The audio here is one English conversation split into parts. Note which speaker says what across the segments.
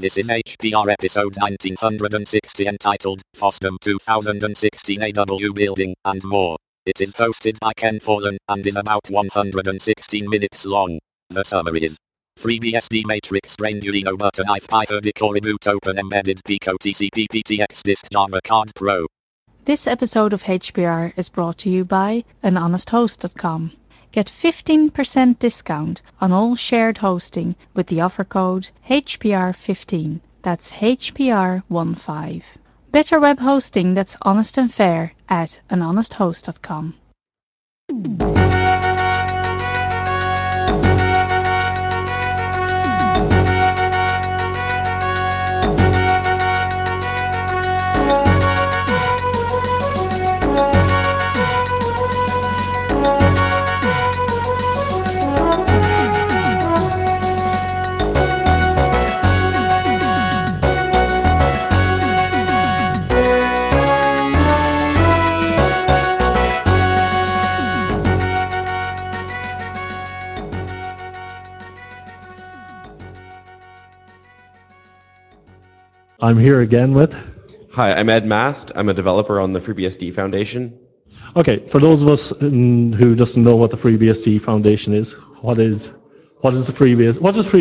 Speaker 1: This is HPR episode 1960 entitled FOSDEM 2016 AW Building and More. It is hosted by Ken Forlan and is about 116 minutes long. The summary is FreeBSD matrix Arduino button IFPI Core reboot open embedded Pico TCP PTX dist Java card pro.
Speaker 2: This episode of HPR is brought to you by anhonesthost.com. Get 15% discount on all shared hosting with the offer code HPR15. That's HPR15. Better web hosting that's honest and fair at anhonesthost.com.
Speaker 3: I'm here again with...
Speaker 4: Hi, I'm Ed Mast. I'm a developer on the FreeBSD Foundation.
Speaker 3: Okay, for those of us who doesn't know what the FreeBSD Foundation is, what is the FreeBSD? What is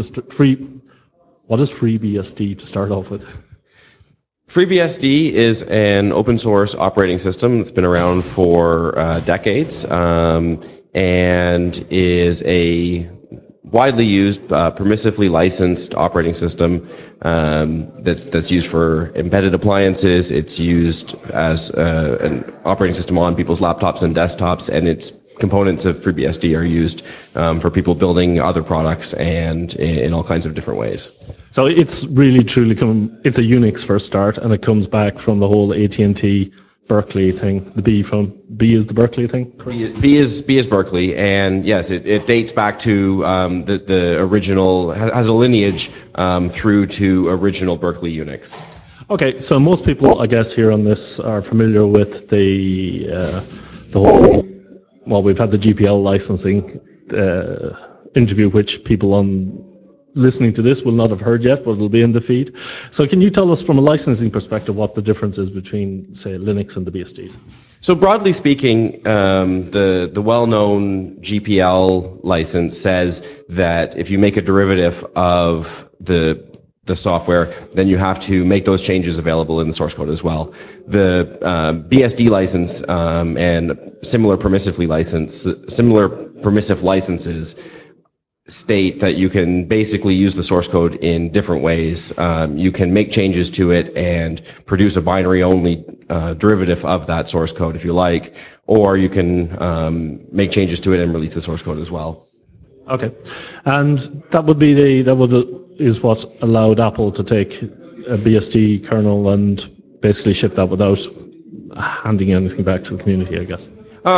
Speaker 3: FreeBSD to start off with?
Speaker 4: FreeBSD is an open source operating system that's been around for decades and is a widely used, permissively licensed operating system that's used for embedded appliances. It's used as an operating system on people's laptops and desktops, and its components of FreeBSD are used for people building other products and in all kinds of different ways.
Speaker 3: So it's really truly it's a Unix for a start, and it comes back from the whole AT&T Berkeley thing. The B is the Berkeley thing?
Speaker 4: B is Berkeley, and yes, it dates back to the original, has a lineage through to original Berkeley Unix.
Speaker 3: Okay, so most people, I guess, here on this are familiar with the whole, well, we've had the GPL licensing interview, which people listening to this will not have heard yet, but it'll be in the feed. So can you tell us from a licensing perspective what the difference is between, say, Linux and the BSDs?
Speaker 4: So broadly speaking, the well-known GPL license says that if you make a derivative of the software, then you have to make those changes available in the source code as well. The BSD license and similar permissive licenses state that you can basically use the source code in different ways. You can make changes to it and produce a binary-only derivative of that source code if you like, or you can make changes to it and release the source code as well.
Speaker 3: Okay, and that is what allowed Apple to take a BSD kernel and basically ship that without handing anything back to the community, I guess.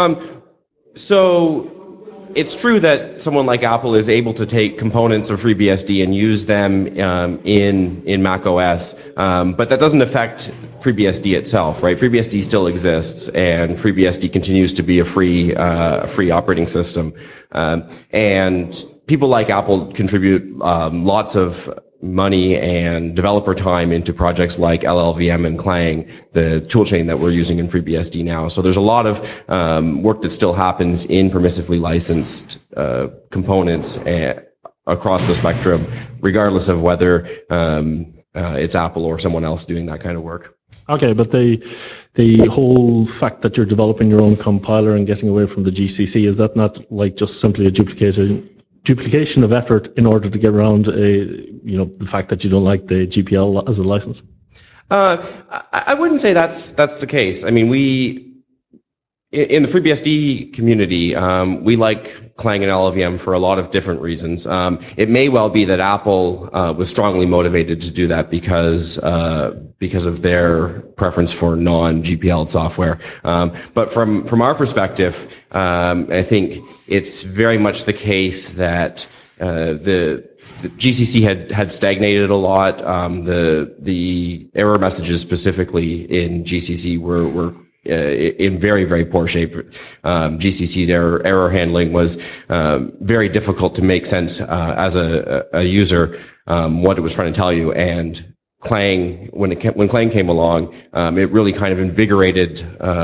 Speaker 4: So it's true that someone like Apple is able to take components of FreeBSD and use them in Mac OS, but that doesn't affect FreeBSD itself, right? FreeBSD still exists, and FreeBSD continues to be a free operating system. And people like Apple contribute lots of money and developer time into projects like LLVM and Clang, the toolchain that we're using in FreeBSD now. So there's a lot of work that still happens in permissively licensed components across the spectrum, regardless of whether it's Apple or someone else doing that kind of work.
Speaker 3: Okay, but the whole fact that you're developing your own compiler and getting away from the GCC, is that not like just simply a duplication of effort in order to get around the fact that you don't like the GPL as a license?
Speaker 4: I wouldn't say that's the case. I mean, in the FreeBSD community, we like Clang and LLVM for a lot of different reasons. It may well be that Apple was strongly motivated to do that because of their preference for non-GPL software. But from our perspective, I think it's very much the case that the GCC had stagnated a lot. The error messages specifically in GCC were in very, very poor shape. GCC's error handling was very difficult to make sense as a user what it was trying to tell you. And Clang, when Clang came along, it really kind of invigorated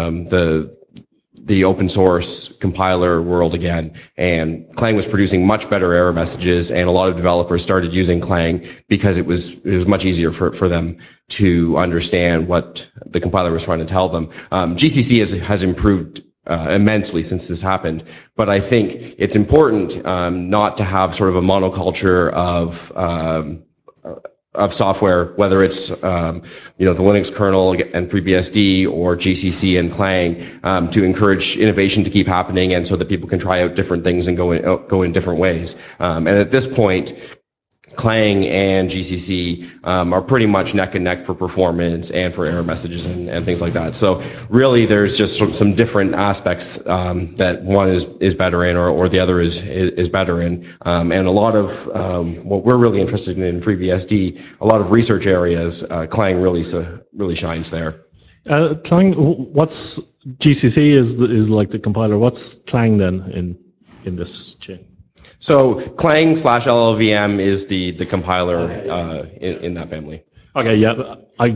Speaker 4: the open source compiler world again, and Clang was producing much better error messages, and a lot of developers started using Clang because it was much easier for them to understand what the compiler was trying to tell them. GCC has improved immensely since this happened, but I think it's important not to have sort of a monoculture of software, whether it's the Linux kernel and FreeBSD or GCC and Clang, to encourage innovation to keep happening, and so that people can try out different things and go in different ways. And at this point, Clang and GCC are pretty much neck and neck for performance and for error messages and things like that. So really, there's just some different aspects that one is better in, or the other is better in. And a lot of what we're really interested in FreeBSD, a lot of research areas, Clang really shines there.
Speaker 3: Clang, what's GCC is like the compiler. What's Clang then in this chain?
Speaker 4: So Clang/LLVM is the compiler in that family.
Speaker 3: Okay, yeah.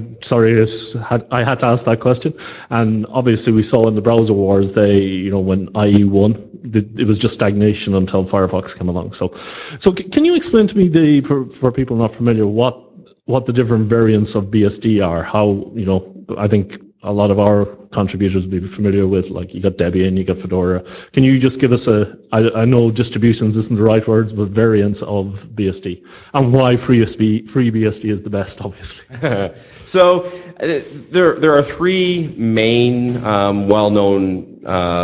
Speaker 3: I had to ask that question, and obviously we saw in the browser wars, when IE won, it was just stagnation until Firefox came along. So can you explain to me for people not familiar what the different variants of BSD are? How I think a lot of our contributors will be familiar with, like, you got Debian, you got Fedora. Can you just give us I know distributions isn't the right words, but variants of BSD, and why FreeBSD is the best, obviously.
Speaker 4: So there are three main well-known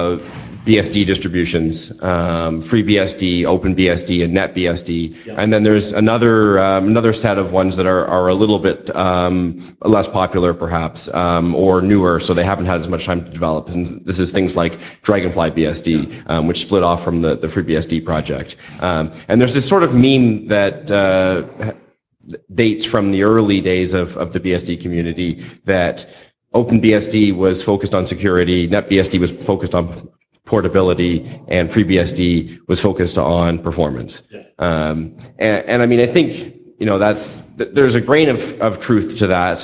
Speaker 4: BSD distributions: FreeBSD, OpenBSD, and NetBSD. Yeah. And then there's another set of ones that are a little bit less popular, perhaps, or newer, so they haven't had as much time to develop. And this is things like Dragonfly BSD, which split off from the FreeBSD project. And there's this sort of meme that dates from the early days of the BSD community, that OpenBSD was focused on security, NetBSD was focused on portability, and FreeBSD was focused on performance. Yeah. And I mean, I think there's a grain of truth to that.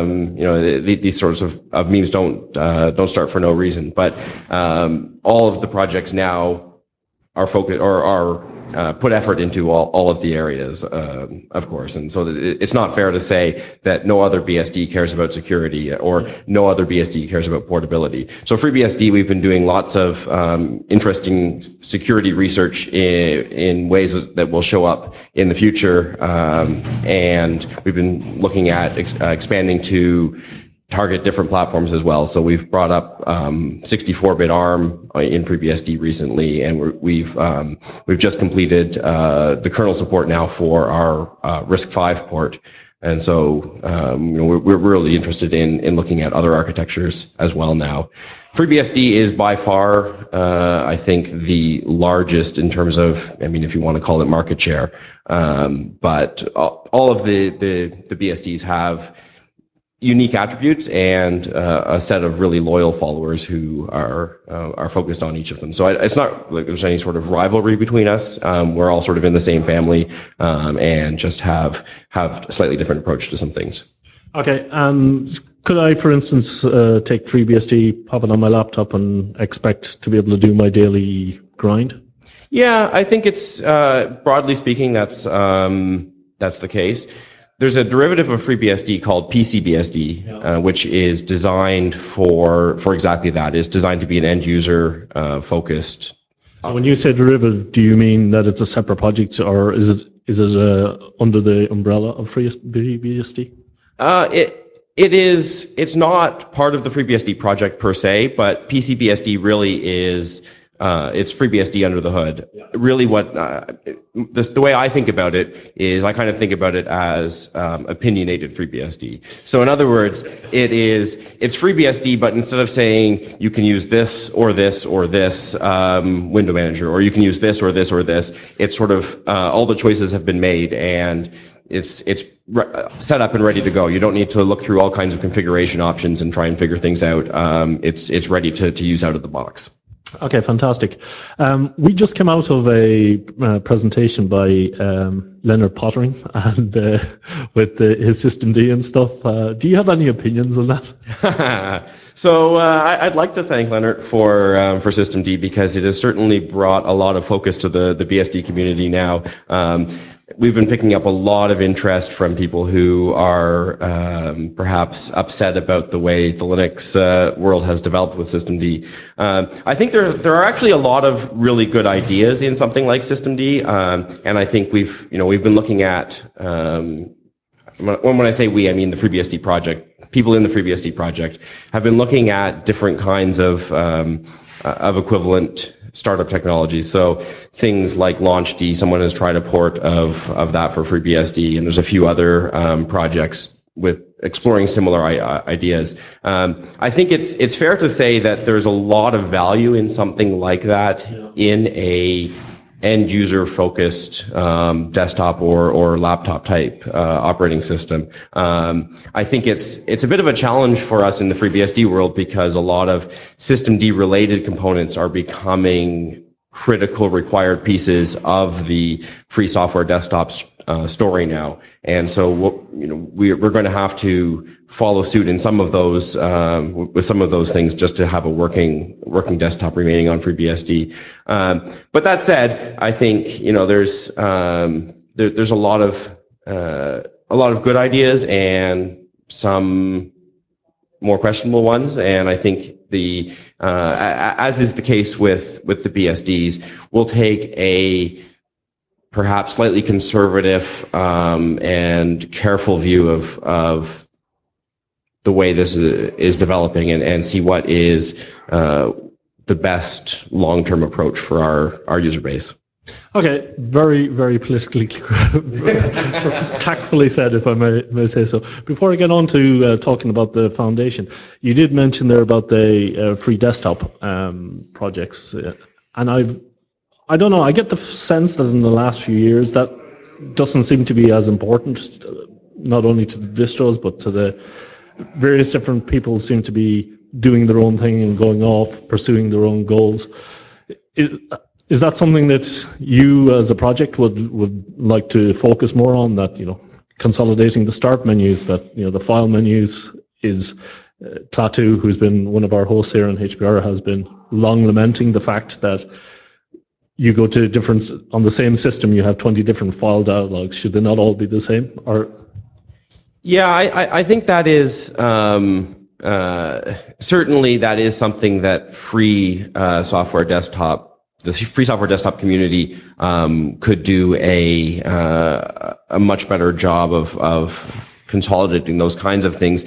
Speaker 4: These sorts of memes don't start for no reason. But all of the projects now are focused or are put effort into all of the areas, of course. And so it's not fair to say that no other BSD cares about security or no other BSD cares about portability. So FreeBSD, we've been doing lots of interesting security research in ways that will show up in the future. And we've been looking at expanding to target different platforms as well. So we've brought up 64-bit ARM in FreeBSD recently, and we've just completed the kernel support now for our RISC-V port. And so we're really interested in looking at other architectures as well now. FreeBSD is by far, I think, the largest in terms of, if you want to call it market share. But all of the BSDs have unique attributes and a set of really loyal followers who are focused on each of them. So it's not like there's any sort of rivalry between us. We're all sort of in the same family, and just have a slightly different approach to some things. Okay.
Speaker 3: Could I, for instance, take FreeBSD, pop it on my laptop, and expect to be able to do my daily grind?
Speaker 4: Yeah, I think it's broadly speaking that's the case. There's a derivative of FreeBSD called PCBSD, which is designed for exactly that. It's designed to be an end user focused.
Speaker 3: So when you say derivative, do you mean that it's a separate project, or is it under the umbrella of FreeBSD?
Speaker 4: It is. It's not part of the FreeBSD project per se, but PCBSD really is. It's FreeBSD under the hood. Yeah. Really, what the way I think about it is, I kind of think about it as opinionated FreeBSD. So in other words, it's FreeBSD, but instead of saying you can use this or this or this window manager, or you can use this or this or this, it's sort of all the choices have been made, and set up and ready to go. You don't need to look through all kinds of configuration options and try and figure things out. It's ready to use out of the box.
Speaker 3: Okay, fantastic. We just came out of a presentation by Leonard Pottering and with his System D and stuff. Do you have any opinions on that?
Speaker 4: So I'd like to thank Leonard for System D, because it has certainly brought a lot of focus to the BSD community now. We've been picking up a lot of interest from people who are perhaps upset about the way the Linux world has developed with System D. I think there are actually a lot of really good ideas in something like System D, and I think we've been looking at, when I say we, I mean the FreeBSD project. People in the FreeBSD project have been looking at different kinds of equivalent startup technology. So things like LaunchD, someone has tried a port of that for FreeBSD, and there's a few other projects with exploring similar ideas. I think it's fair to say that there's a lot of value in something like that in a end user focused desktop or laptop type operating system. I think it's a bit of a challenge for us in the FreeBSD world, because a lot of System D related components are becoming critical required pieces of the free software desktop story now, and so we're going to have to follow suit in some of those with some of those things, just to have a working desktop remaining on FreeBSD. But that said, I think there's a lot of good ideas and some more questionable ones, and I think as is the case with the BSDs, we'll take a perhaps slightly conservative and careful view of the way this is developing, and see what is the best long-term approach for our user base.
Speaker 3: Okay, very, very politically tactfully said, if I may say so. Before I get on to talking about the foundation, you did mention there about the free desktop projects, and I don't know, I get the sense that in the last few years that doesn't seem to be as important, not only to the distros, but to the various different people seem to be doing their own thing and going off, pursuing their own goals. Is that something that you as a project would like to focus more on, that, consolidating the start menus, that, the file menus is, Klaatu, who's been one of our hosts here on HPR, has been long lamenting the fact that you go to on the same system, you have 20 different file dialogues. Should they not all be the same? Or
Speaker 4: yeah, I think that is certainly that is something that the free software desktop community could do a much better job of consolidating those kinds of things.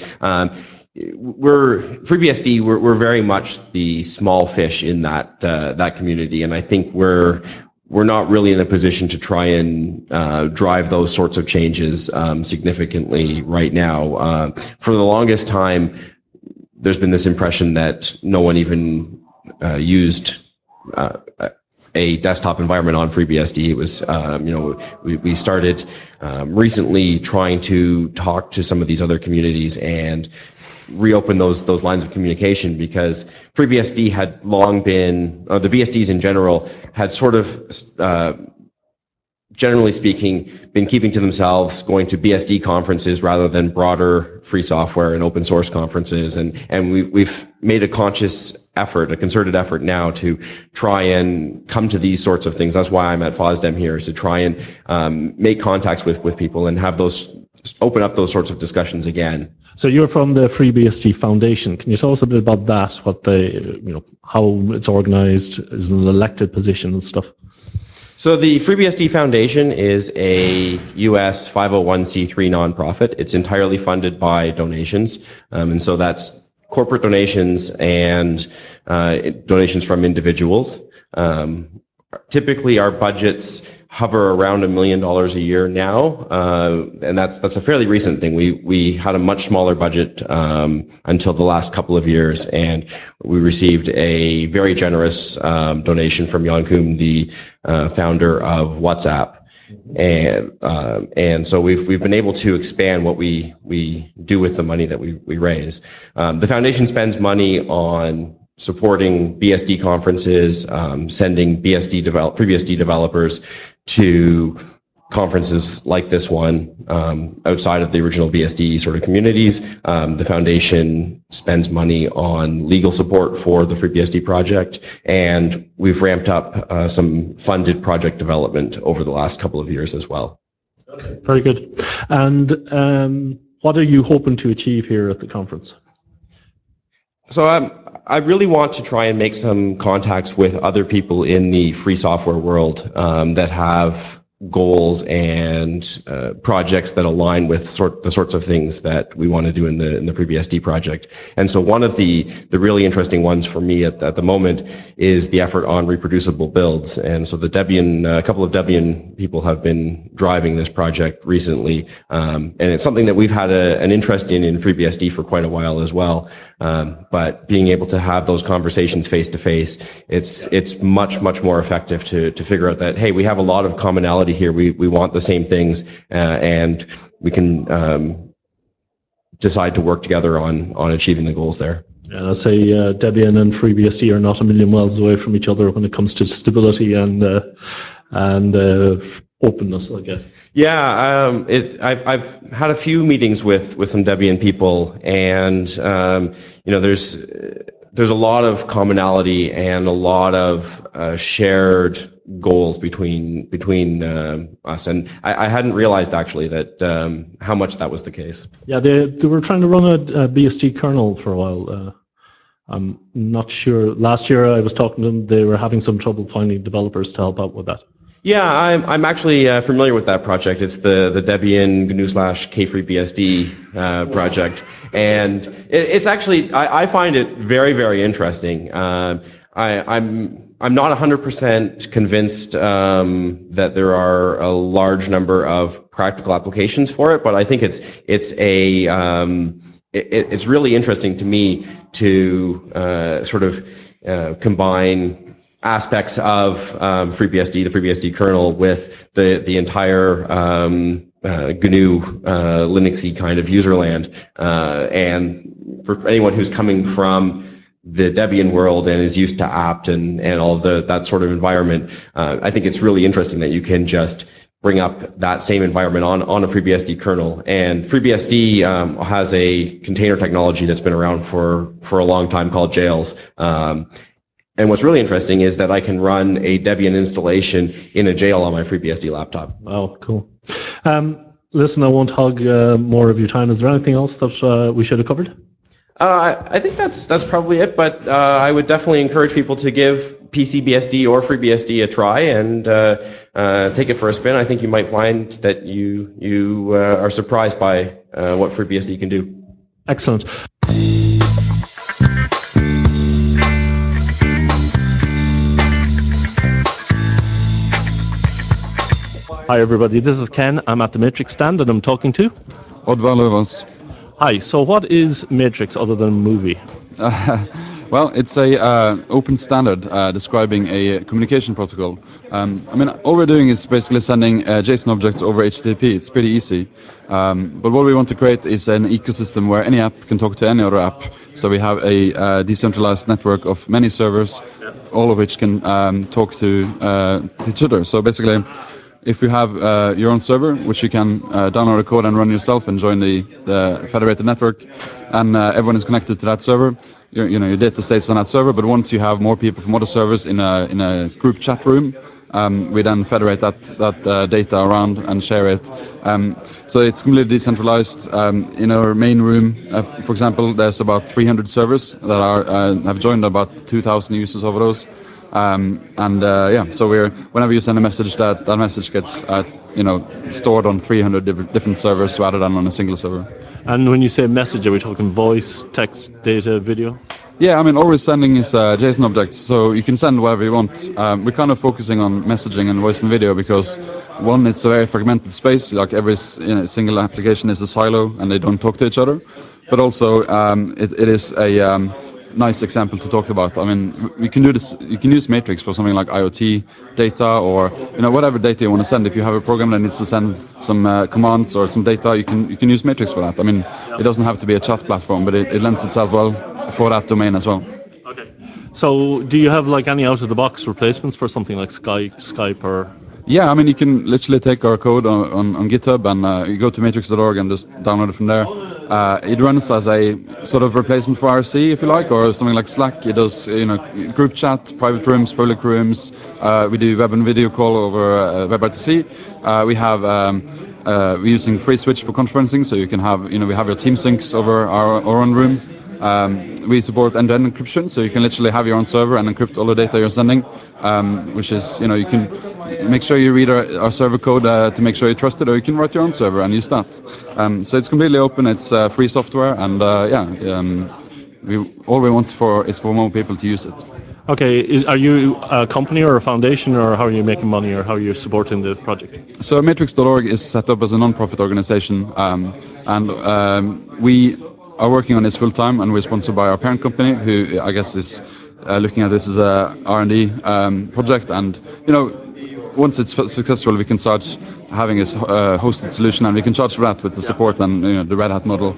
Speaker 4: FreeBSD, we're very much the small fish in that community, and I think we're not really in a position to try and drive those sorts of changes significantly right now. For the longest time, there's been this impression that no one even used a desktop environment on FreeBSD. It was, we started recently trying to talk to some of these other communities and reopen those lines of communication, because FreeBSD had long been, the BSDs in general had sort of, generally speaking, been keeping to themselves, going to BSD conferences rather than broader free software and open source conferences. And we've made a conscious effort, a concerted effort now to try and come to these sorts of things. That's why I'm at FOSDEM here, is to try and make contacts with people and have open up those sorts of discussions again.
Speaker 3: So you're from the FreeBSD Foundation. Can you tell us a bit about that? What how it's organized, is an elected position and stuff?
Speaker 4: So the FreeBSD Foundation is a US 501c3 nonprofit. It's entirely funded by donations, and so that's corporate donations and donations from individuals. Typically, our budgets hover around $1 million a year now, and that's a fairly recent thing. We had a much smaller budget until the last couple of years, and we received a very generous donation from Jan Koum, the founder of WhatsApp. And so we've been able to expand what we do with the money that we raise. The foundation spends money on supporting BSD conferences, sending FreeBSD developers to conferences like this one outside of the original BSD sort of communities. The foundation spends money on legal support for the FreeBSD project, and we've ramped up some funded project development over the last couple of years as well.
Speaker 3: Okay, very good. And what are you hoping to achieve here at the conference?
Speaker 4: So I really want to try and make some contacts with other people in the free software world that have goals and projects that align with the sorts of things that we want to do in the FreeBSD project. And so one of the really interesting ones for me at the moment is the effort on reproducible builds. And so a couple of Debian people have been driving this project recently, and it's something that we've had an interest in FreeBSD for quite a while as well. But being able to have those conversations face to face, it's much more effective to figure out that, hey, we have a lot of commonality here. We want the same things, and we can decide to work together on achieving the goals there.
Speaker 3: And I say Debian and FreeBSD are not a million miles away from each other when it comes to stability and openness, I guess.
Speaker 4: Yeah, I've had a few meetings with some Debian people, and there's a lot of commonality and a lot of shared goals between us, and I hadn't realized actually that how much that was the case.
Speaker 3: Yeah, they were trying to run a BSD kernel for a while. I'm not sure. Last year I was talking to them. They were having some trouble finding developers to help out with that.
Speaker 4: Yeah, I'm actually familiar with that project. It's the Debian GNU/KFreeBSD project, and it's actually I find it very interesting. I'm not 100% convinced that there are a large number of practical applications for it, but I think it's really interesting to me to sort of combine aspects of FreeBSD, the FreeBSD kernel, with the entire GNU Linuxy kind of userland. And for anyone who's coming from the Debian world and is used to apt and all of that sort of environment, I think it's really interesting that you can just bring up that same environment on a FreeBSD kernel. And FreeBSD has a container technology that's been around for a long time called Jails. And what's really interesting is that I can run a Debian installation in a jail on my FreeBSD laptop.
Speaker 3: Oh, cool. Listen, I won't hog more of your time. Is there anything else that we should have covered?
Speaker 4: I think that's probably it, but I would definitely encourage people to give PCBSD or FreeBSD a try and take it for a spin. I think you might find that you are surprised by what FreeBSD can do.
Speaker 3: Excellent. Hi everybody, this is Ken. I'm at the Matrix stand and I'm talking to
Speaker 5: Oddvar Løvås.
Speaker 3: Hi, so what is Matrix other than a movie?
Speaker 5: Well, it's a open standard describing a communication protocol. All we're doing is basically sending JSON objects over HTTP. It's pretty easy. But what we want to create is an ecosystem where any app can talk to any other app. So we have a decentralized network of many servers, all of which can talk to each other. So basically, if you have your own server, which you can download a code and run yourself and join the federated network, and everyone is connected to that server, your data stays on that server. But once you have more people from other servers in a group chat room, we then federate that data around and share it. So it's completely decentralized. In our main room, for example, there's about 300 servers that have joined, about 2,000 users over those. So whenever you send a message, that message gets stored on 300 different servers rather than on a single server.
Speaker 3: And when you say message, are we talking voice, text, data, video?
Speaker 5: Yeah, all we're sending is JSON objects, so you can send whatever you want. We're kind of focusing on messaging and voice and video because, one, it's a very fragmented space, like every single application is a silo and they don't talk to each other. But also, it is a nice example to talk about. I mean, we can do this. You can use Matrix for something like IoT data, or whatever data you want to send. If you have a program that needs to send some commands or some data, you can use Matrix for that. I mean, it doesn't have to be a chat platform, but it lends itself well for that domain as well.
Speaker 3: Okay. So, do you have like any out-of-the-box replacements for something like Skype or?
Speaker 5: Yeah, I mean, you can literally take our code on GitHub and you go to matrix.org and just download it from there. It runs as a sort of replacement for IRC, if you like, or something like Slack. It does, group chat, private rooms, public rooms. We do web and video call over WebRTC. We're using FreeSwitch for conferencing, so you can have, we have your team syncs over our own room. We support end-to-end encryption, so you can literally have your own server and encrypt all the data you're sending, which is, you can make sure you read our server code to make sure you trust it, or you can write your own server and use that. So it's completely open, it's free software, and all we want is for more people to use it.
Speaker 3: Okay, are you a company or a foundation, or how are you making money, or how are you supporting the project?
Speaker 5: So matrix.org is set up as a non-profit organization, and we are working on this full time, and we're sponsored by our parent company, who I guess is looking at this as a R&D project, and once it's successful, we can start having a hosted solution, and we can charge for that with the support and the Red Hat model.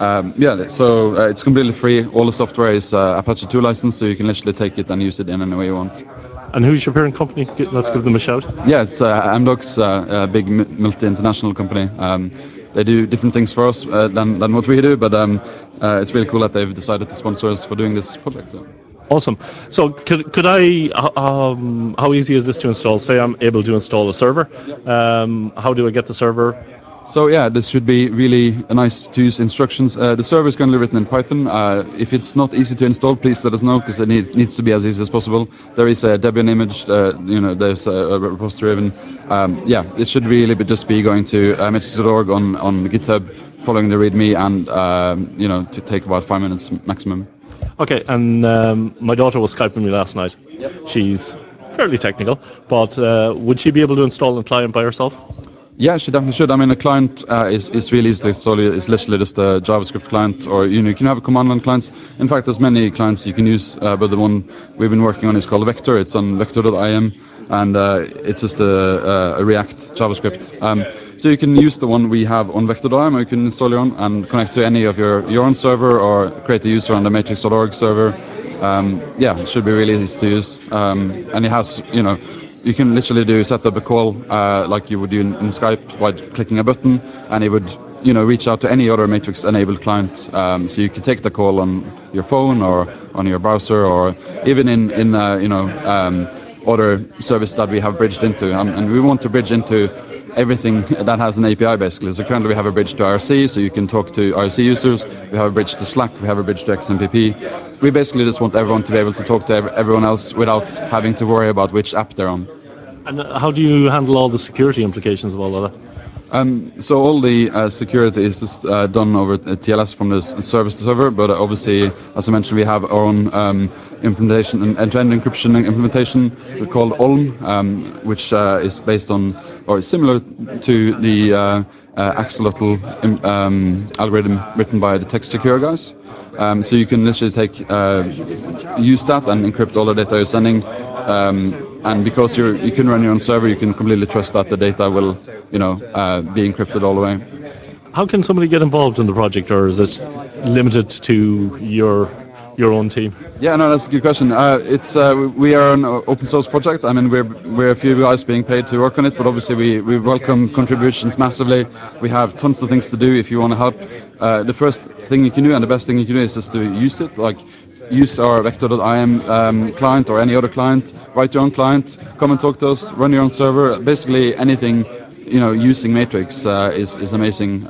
Speaker 5: So it's completely free. All the software is Apache 2 license, so you can literally take it and use it in any way you want.
Speaker 3: And who's your parent company? Let's give them a shout.
Speaker 5: Yeah, it's Amdocs, a big multi-international company. They do different things for us than what we do, but it's really cool that they've decided to sponsor us for doing this project. So.
Speaker 3: Awesome. So could I, how easy is this to install? Say I'm able to install a server. How do I get the server?
Speaker 5: So yeah, this should be really nice to use instructions. The server is currently written in Python. If it's not easy to install, please let us know, because it needs to be as easy as possible. There is a Debian image, there's a repository even. It should really just be going to matrix.org on GitHub, following the README, and to take about 5 minutes maximum.
Speaker 3: Okay, and my daughter was Skyping me last night. She's fairly technical, but would she be able to install a client by herself?
Speaker 5: Yeah, she definitely should. I mean, a client is really easy to install. It's literally just a JavaScript client, or you can have a command line clients. In fact, there's many clients you can use, but the one we've been working on is called Vector. It's on vector.im, and it's just a React JavaScript. So you can use the one we have on vector.im, or you can install your own and connect to any of your own server, or create a user on the matrix.org server. It should be really easy to use, and it has, you can literally set up a call like you would do in Skype by clicking a button, and it would reach out to any other Matrix-enabled client. So you can take the call on your phone or on your browser, or even in other services that we have bridged into. And we want to bridge into everything that has an API, basically. So currently we have a bridge to IRC, so you can talk to IRC users. We have a bridge to Slack. We have a bridge to XMPP. We basically just want everyone to be able to talk to everyone else without having to worry about which app they're on.
Speaker 3: And how do you handle all the security implications of all of that?
Speaker 5: So all the security is just done over TLS from the service to server, but obviously, as I mentioned, we have our own implementation, and end-to-end encryption implementation called Olm, which is based on, or is similar to the Axolotl algorithm written by the TextSecure guys. So you can literally use that and encrypt all the data you're sending. And because you can run your own server, you can completely trust that the data will, be encrypted all the way.
Speaker 3: How can somebody get involved in the project, or is it limited to your own team?
Speaker 5: Yeah, no, that's a good question. We are an open source project. I mean, we're a few guys being paid to work on it, but obviously we welcome contributions massively. We have tons of things to do if you want to help. The first thing you can do, and the best thing you can do, is just to use it. Like, use our vector.im client or any other client. Write your own client. Come and talk to us. Run your own server. Basically anything. Using Matrix is amazing.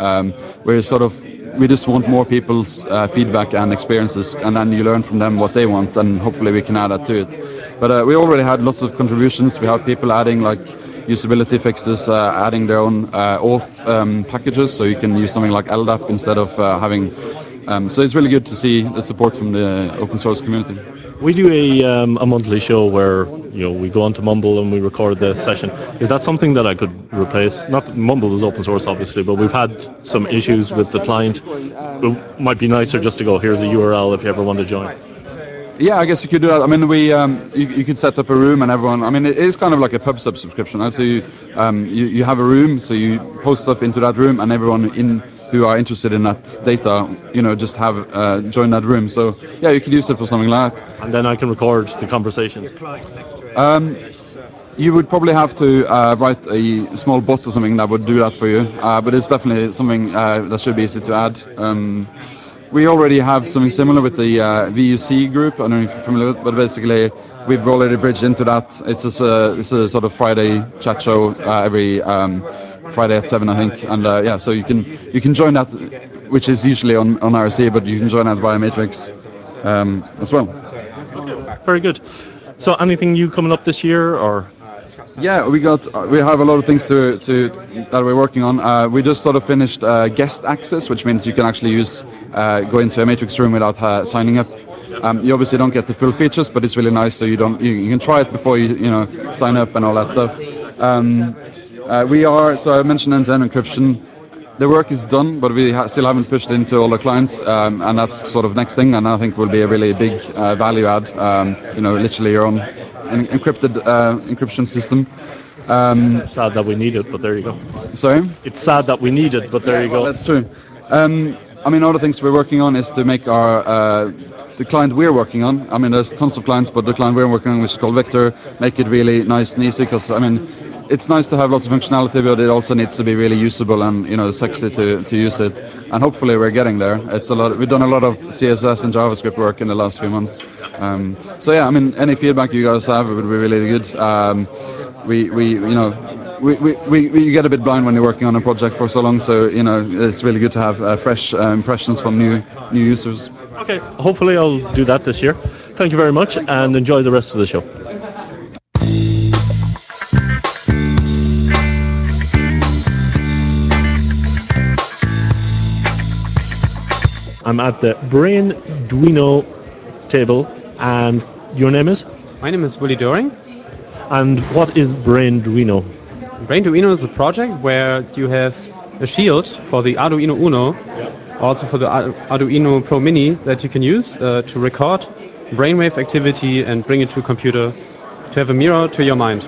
Speaker 5: We just want more people's feedback and experiences, and then you learn from them what they want, and hopefully we can add that to it. But we already had lots of contributions. We have people adding like usability fixes, adding their own auth packages, so you can use something like LDAP instead of having. So it's really good to see the support from the open source community.
Speaker 3: We do a monthly show where we go onto Mumble and we record the session. Is that something that I could replace? Not that Mumble is open source, obviously, but we've had some issues with the client. It might be nicer just to go, here's a URL if you ever want to join.
Speaker 5: Yeah, I guess you could do that. I mean, you could set up a room and everyone. I mean, it is kind of like a pub sub subscription. Right? So you have a room, so you post stuff into that room, and everyone who are interested in that data, just have join that room. So yeah, you could use it for something like that.
Speaker 3: And then I can record the conversations.
Speaker 5: You would probably have to write a small bot or something that would do that for you, but it's definitely something that should be easy to add. We already have something similar with the VUC group. I don't know if you're familiar with it, but basically we've already bridged into that. It's a sort of Friday chat show every Friday at 7, I think, and yeah, so you can join that, which is usually on RC, but you can join that via Matrix as well.
Speaker 3: Very good. So anything new coming up this year, or?
Speaker 5: Yeah, we have a lot of things that we're working on. We just sort of finished guest access, which means you can actually go into a Matrix room without signing up. You obviously don't get the full features, but it's really nice. So you can try it before you sign up and all that stuff. So I mentioned end-to-end encryption. The work is done, but we still haven't pushed it into all the clients, and that's sort of next thing. And I think will be a really big value add. Literally your own encrypted encryption system.
Speaker 3: It's sad that we need it, but there you go.
Speaker 5: Sorry?
Speaker 3: It's sad that we need it, but there you go.
Speaker 5: That's true. I mean, other things we're working on is to make the client we're working on. I mean, there's tons of clients, but the client we're working on, which is called Vector, make it really nice and easy. Because I mean, it's nice to have lots of functionality, but it also needs to be really usable and sexy to use it. And hopefully, we're getting there. We've done a lot of CSS and JavaScript work in the last few months. So yeah, I mean, any feedback you guys have would be really good. We get a bit blind when you're working on a project for so long, so it's really good to have fresh impressions from new users.
Speaker 3: Okay, hopefully I'll do that this year. Thank you very much, and enjoy the rest of the show. I'm at the Brainduino table, and your name is?
Speaker 6: My name is Willy Doring.
Speaker 3: And what is Brainduino?
Speaker 6: Brainduino is a project where you have a shield for the Arduino Uno, also for the Arduino Pro Mini, that you can use to record brainwave activity and bring it to a computer to have a mirror to your mind.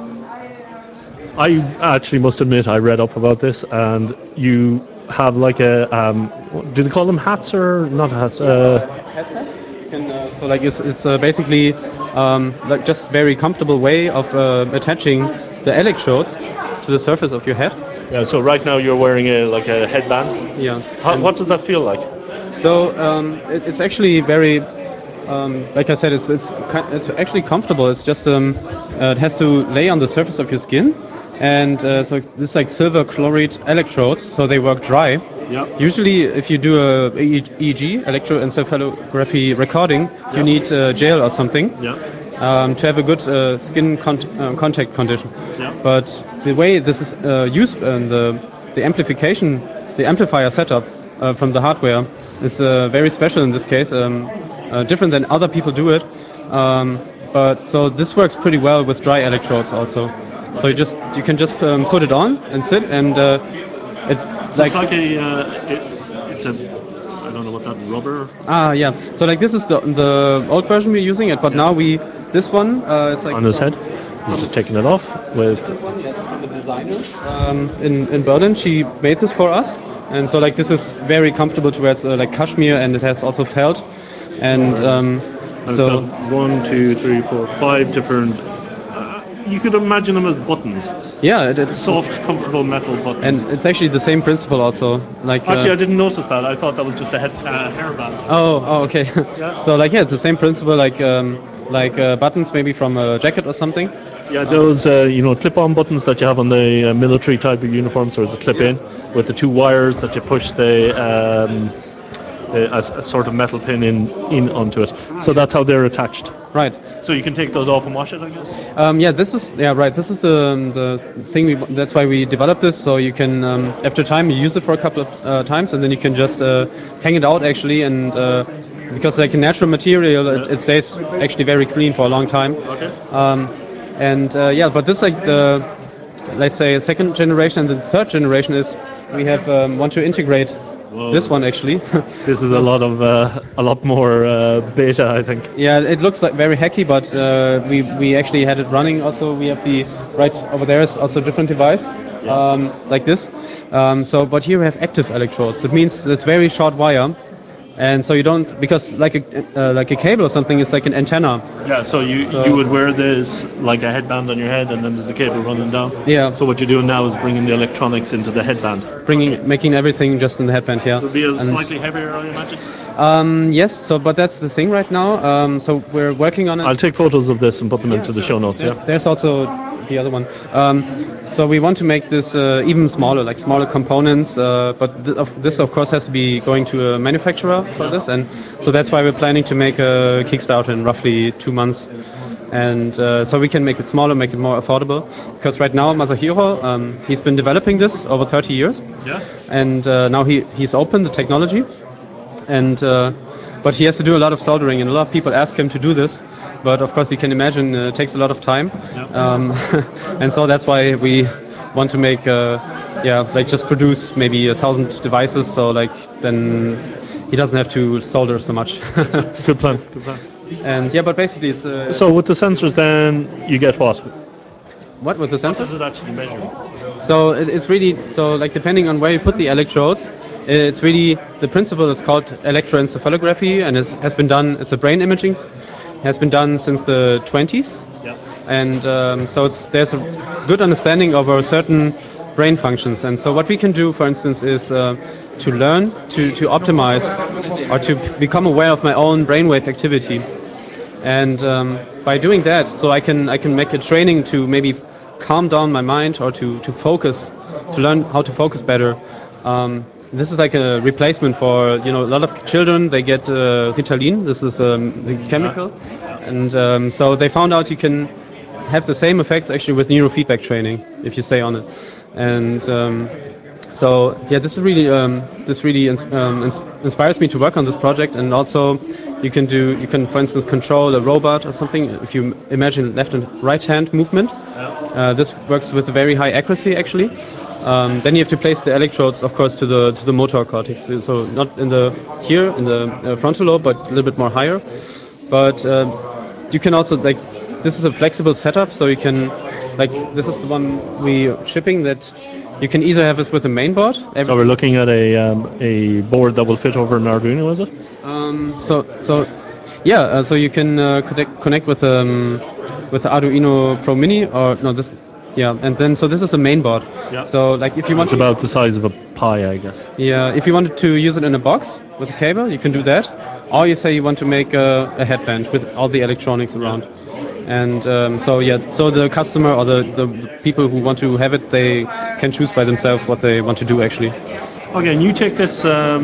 Speaker 3: I actually must admit I read up about this, and you have like a do they call them hats or not hats?
Speaker 6: Headsets. So like it's basically like just very comfortable way of attaching the electrodes to the surface of your head.
Speaker 3: Yeah. So right now you're wearing a headband.
Speaker 6: Yeah.
Speaker 3: What does that feel like?
Speaker 6: So it's actually very, like I said, it's actually comfortable. It's just it has to lay on the surface of your skin, and so this like silver chloride electrodes, so they work dry.
Speaker 3: Yeah.
Speaker 6: Usually, if you do a EEG, electroencephalography recording, you need gel or something.
Speaker 3: Yeah.
Speaker 6: To have a good skin contact condition.
Speaker 3: Yeah.
Speaker 6: But the way this is used and the amplification, the amplifier setup from the hardware is very special in this case, different than other people do it. But so this works pretty well with dry electrodes also. So you can just put it on and sit, and
Speaker 3: it's like it's a I don't know what that rubber.
Speaker 6: Yeah. So like this is the old version we're using it, but now this one is like
Speaker 3: on his head. He's just taking it off with.
Speaker 6: That's from the designer in Berlin. She made this for us, and so like this is very comfortable to wear. It's like cashmere, and it has also felt, and
Speaker 3: It's
Speaker 6: so
Speaker 3: got 1, 2, 3, 4, 5 different. You could imagine them as buttons.
Speaker 6: Yeah, it's
Speaker 3: soft, comfortable metal buttons.
Speaker 6: And it's actually the same principle also. Like
Speaker 3: actually, I didn't notice that. I thought that was just a hairband.
Speaker 6: Oh, okay.
Speaker 3: Yeah.
Speaker 6: So like it's the same principle, like buttons maybe from a jacket or something.
Speaker 3: Yeah, those clip-on buttons that you have on the military type of uniforms, or the clip-in, with the 2 wires that you push a sort of metal pin in onto it. So that's how they're attached.
Speaker 6: Right.
Speaker 3: So you can take those off and wash it, I guess.
Speaker 6: This is right. This is the thing. That's why we developed this. So you can after time you use it for a couple of times, and then you can just hang it out actually, and because like a natural material, it stays actually very clean for a long time.
Speaker 3: Okay.
Speaker 6: But this like let's say second generation, and the third generation is we have want to integrate This one actually.
Speaker 3: This is a lot more beta, I think.
Speaker 6: Yeah, it looks like very hacky, but we actually had it running. Also, we have the right over there is also a different device, like this. But here we have active electrodes. That means this very short wire, and so you don't, because like a cable or something is like an antenna.
Speaker 3: Yeah, so you would wear this like a headband on your head, and then there's a cable running down.
Speaker 6: Yeah.
Speaker 3: So what you're doing now is bringing the electronics into the headband.
Speaker 6: Making everything just in the headband. Yeah.
Speaker 3: It'll be slightly heavier, I imagine.
Speaker 6: Yes. So, but that's the thing right now. So we're working on it.
Speaker 3: I'll take photos of this and put them into the show notes.
Speaker 6: There's also the other one. So we want to make this even smaller, like smaller components. But this, of course, has to be going to a manufacturer for this, and so that's why we're planning to make a Kickstarter in roughly 2 months. And so we can make it smaller, make it more affordable. Because right now, Masahiro, he's been developing this over 30 years.
Speaker 3: Yeah.
Speaker 6: And now he's opened the technology. And but he has to do a lot of soldering, and a lot of people ask him to do this. But of course, you can imagine it takes a lot of time. And so that's why we want to make, like just produce maybe 1,000 devices. So like then he doesn't have to solder so much.
Speaker 3: Good plan. Good plan.
Speaker 6: And yeah, but basically it's.
Speaker 3: So with the sensors, then you get what?
Speaker 6: What with the sensors?
Speaker 3: What does it actually measure?
Speaker 6: So it's really like depending on where you put the electrodes, it's really the principle is called electroencephalography, and it has been done. It's a brain imaging. It has been done since the 20s.
Speaker 3: Yeah.
Speaker 6: And so there's a good understanding of our certain brain functions. And so what we can do, for instance, is to learn to optimize or to become aware of my own brainwave activity. And by doing that, so I can make a training to maybe calm down my mind or to focus, to learn how to focus better. This is like a replacement for a lot of children. They get Ritalin. This is a chemical, and so they found out you can have the same effects actually with neurofeedback training if you stay on it. And so yeah, this really inspires me to work on this project. And also you can for instance control a robot or something if you imagine left and right hand movement. This works with a very high accuracy actually. Then you have to place the electrodes, of course, to the motor cortex. So not in the frontal lobe, but a little bit more higher. But you can also this is a flexible setup, so you can this is the one we shipping that you can either have this with a main board.
Speaker 3: So we're looking at a board that will fit over an Arduino, is it?
Speaker 6: So you can connect with the Arduino Pro Mini or no this. Yeah, and then so this is a main board.
Speaker 3: Yeah.
Speaker 6: So if you want,
Speaker 3: it's about the size of a pie, I guess.
Speaker 6: Yeah, if you wanted to use it in a box with a cable, you can do that. Or you say you want to make a headband with all the electronics around. And so the customer or the people who want to have it, they can choose by themselves what they want to do actually.
Speaker 3: Okay, and you take this.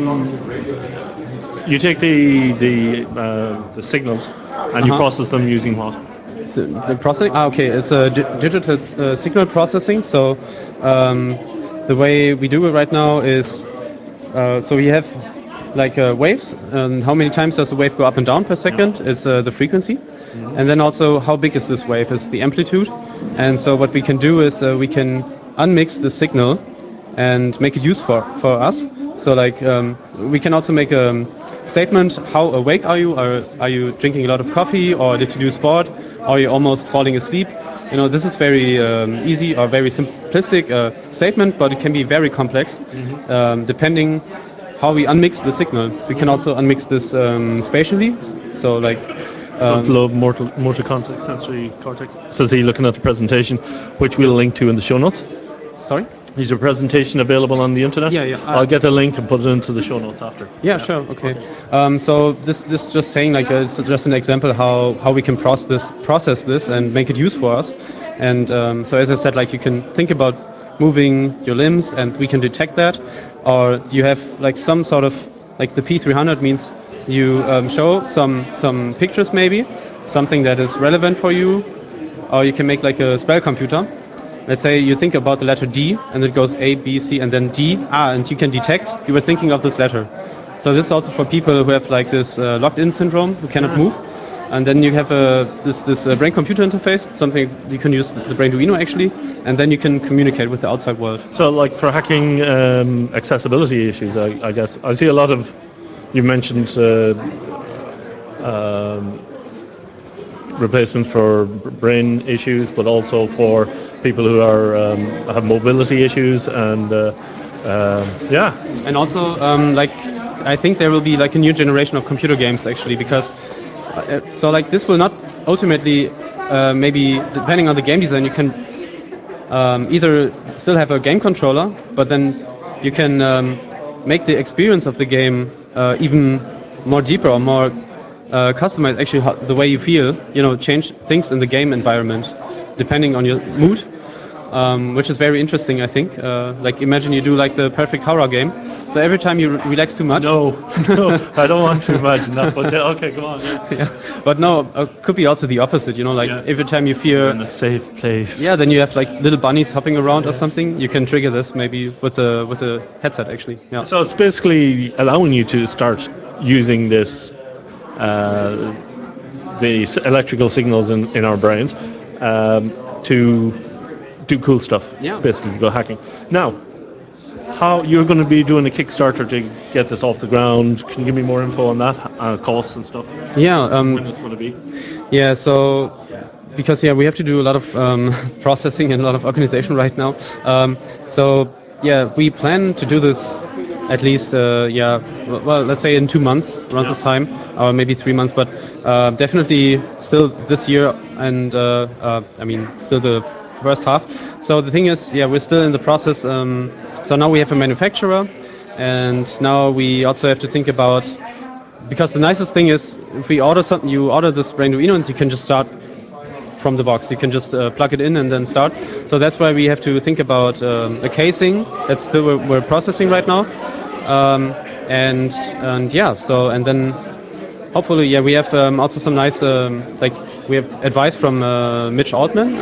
Speaker 3: You take the signals and you process them using what?
Speaker 6: The processing? Okay, it's a digital signal processing. So the way we do it right now is so we have waves, and how many times does the wave go up and down per second is the frequency. And then also how big is this wave is the amplitude. And so what we can do is we can unmix the signal and make it useful for us. So we can also make a statement: how awake are you? Are you drinking a lot of coffee, or did you do sport? Are you almost falling asleep? This is very easy or very simplistic statement, but it can be very complex depending how we unmix the signal. We can also unmix this spatially. So
Speaker 3: Lobe, motor cortex, sensory cortex. Says he looking at the presentation, which we'll link to in the show notes.
Speaker 6: Sorry?
Speaker 3: Is your presentation available on the internet?
Speaker 6: Yeah.
Speaker 3: I'll get a link and put it into the show notes after.
Speaker 6: Yeah, sure. Okay. So this just saying it's just an example how we can process this and make it useful for us. And so as I said, you can think about moving your limbs, and we can detect that. Or you have some sort of the P300 means you show some pictures, maybe something that is relevant for you, or you can make a spell computer. Let's say you think about the letter D, and it goes A, B, C, and then D. And you can detect you were thinking of this letter. So this is also for people who have this locked-in syndrome, who cannot move. and then you have this brain-computer interface, something you can use the Brainduino actually, and then you can communicate with the outside world.
Speaker 3: So, like for hacking accessibility issues, I guess I see a lot of. You mentioned replacement for brain issues, but also for people who are have mobility issues, and yeah.
Speaker 6: And also, like, I think there will be like a new generation of computer games actually, because so like this will not ultimately maybe depending on the game design you can either still have a game controller, but then you can make the experience of the game even more deeper or more customize actually the way you feel, change things in the game environment depending on your mood, which is very interesting, I think. Like imagine you do like the perfect horror game, so every time you relax too much.
Speaker 3: No, no, I don't want to imagine that. But okay, go on. Yeah.
Speaker 6: Yeah. But no, could be also the opposite. Like every time you fear
Speaker 3: in a safe place.
Speaker 6: Yeah, then you have like little bunnies hopping around or something. You can trigger this maybe with a headset actually. Yeah.
Speaker 3: So it's basically allowing you to start using this, the electrical signals in our brains, to do cool stuff.
Speaker 6: Yeah.
Speaker 3: Basically, to go hacking. Now, how you're going to be doing a Kickstarter to get this off the ground? Can you give me more info on that, costs and stuff?
Speaker 6: Yeah.
Speaker 3: When it's going to be?
Speaker 6: Yeah. So because we have to do a lot of processing and a lot of organization right now. So we plan to do this at least well, let's say in 2 months around this time, or maybe 3 months, but definitely still this year, and I mean still the first half. So the thing is, we're still in the process. So now we have a manufacturer, and now we also have to think about, because the nicest thing is if we order something, you order this Brainduino and you can just start from the box. You can just plug it in and then start. So that's why we have to think about a casing. That's still we're processing right now, and then hopefully we have also some nice like we have advice from Mitch Altman,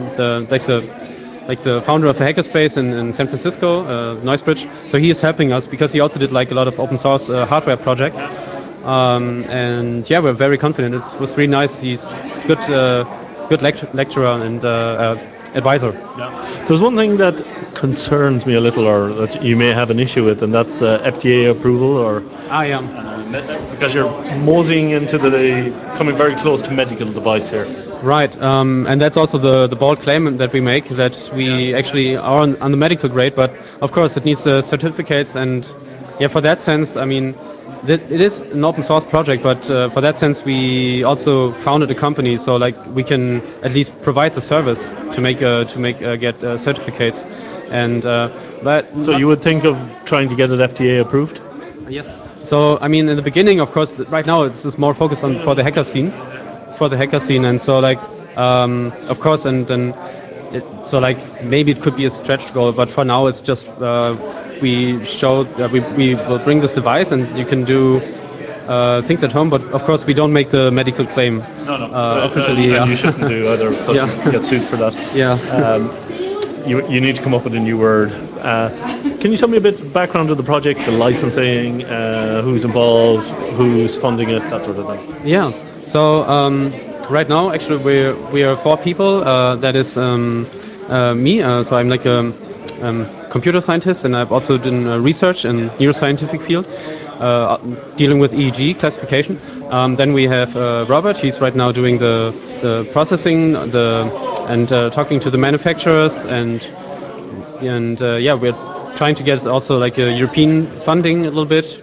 Speaker 6: the founder of the Hackerspace in San Francisco, Noisebridge. So he is helping us because he also did like a lot of open source hardware projects. And we're very confident. It was really nice. He's good lecturer and advisor.
Speaker 3: Yeah. There's one thing that concerns me a little, or that you may have an issue with, and that's FDA approval, or because you're moseying into coming very close to medical device here.
Speaker 6: Right, and that's also the bold claim that we make, that we actually are on the medical grade, but of course it needs the certificates, and for that sense, I mean, it is an open source project, but for that sense we also founded a company, so like we can at least provide the service to get certificates, and
Speaker 3: so you would think of trying to get it FDA approved?
Speaker 6: Yes. So I mean, in the beginning, of course, right now it's more focused on for the hacker scene. It's for the hacker scene, and so like, of course, and then, so like maybe it could be a stretch goal, but for now it's just we showed that we will bring this device and you can do things at home, but of course we don't make the medical claim.
Speaker 3: No.
Speaker 6: Officially.
Speaker 3: And you shouldn't do either, because you get sued for that.
Speaker 6: Yeah.
Speaker 3: You need to come up with a new word. Can you tell me a bit background of the project, the licensing, who's involved, who's funding it, that sort of thing?
Speaker 6: Yeah. So right now, actually, we are 4 people. That is me. So I'm like a computer scientist, and I've also done research in neuroscientific field, dealing with EEG classification. Then we have Robert. He's right now doing the processing, and talking to the manufacturers, and we're trying to get also like a European funding a little bit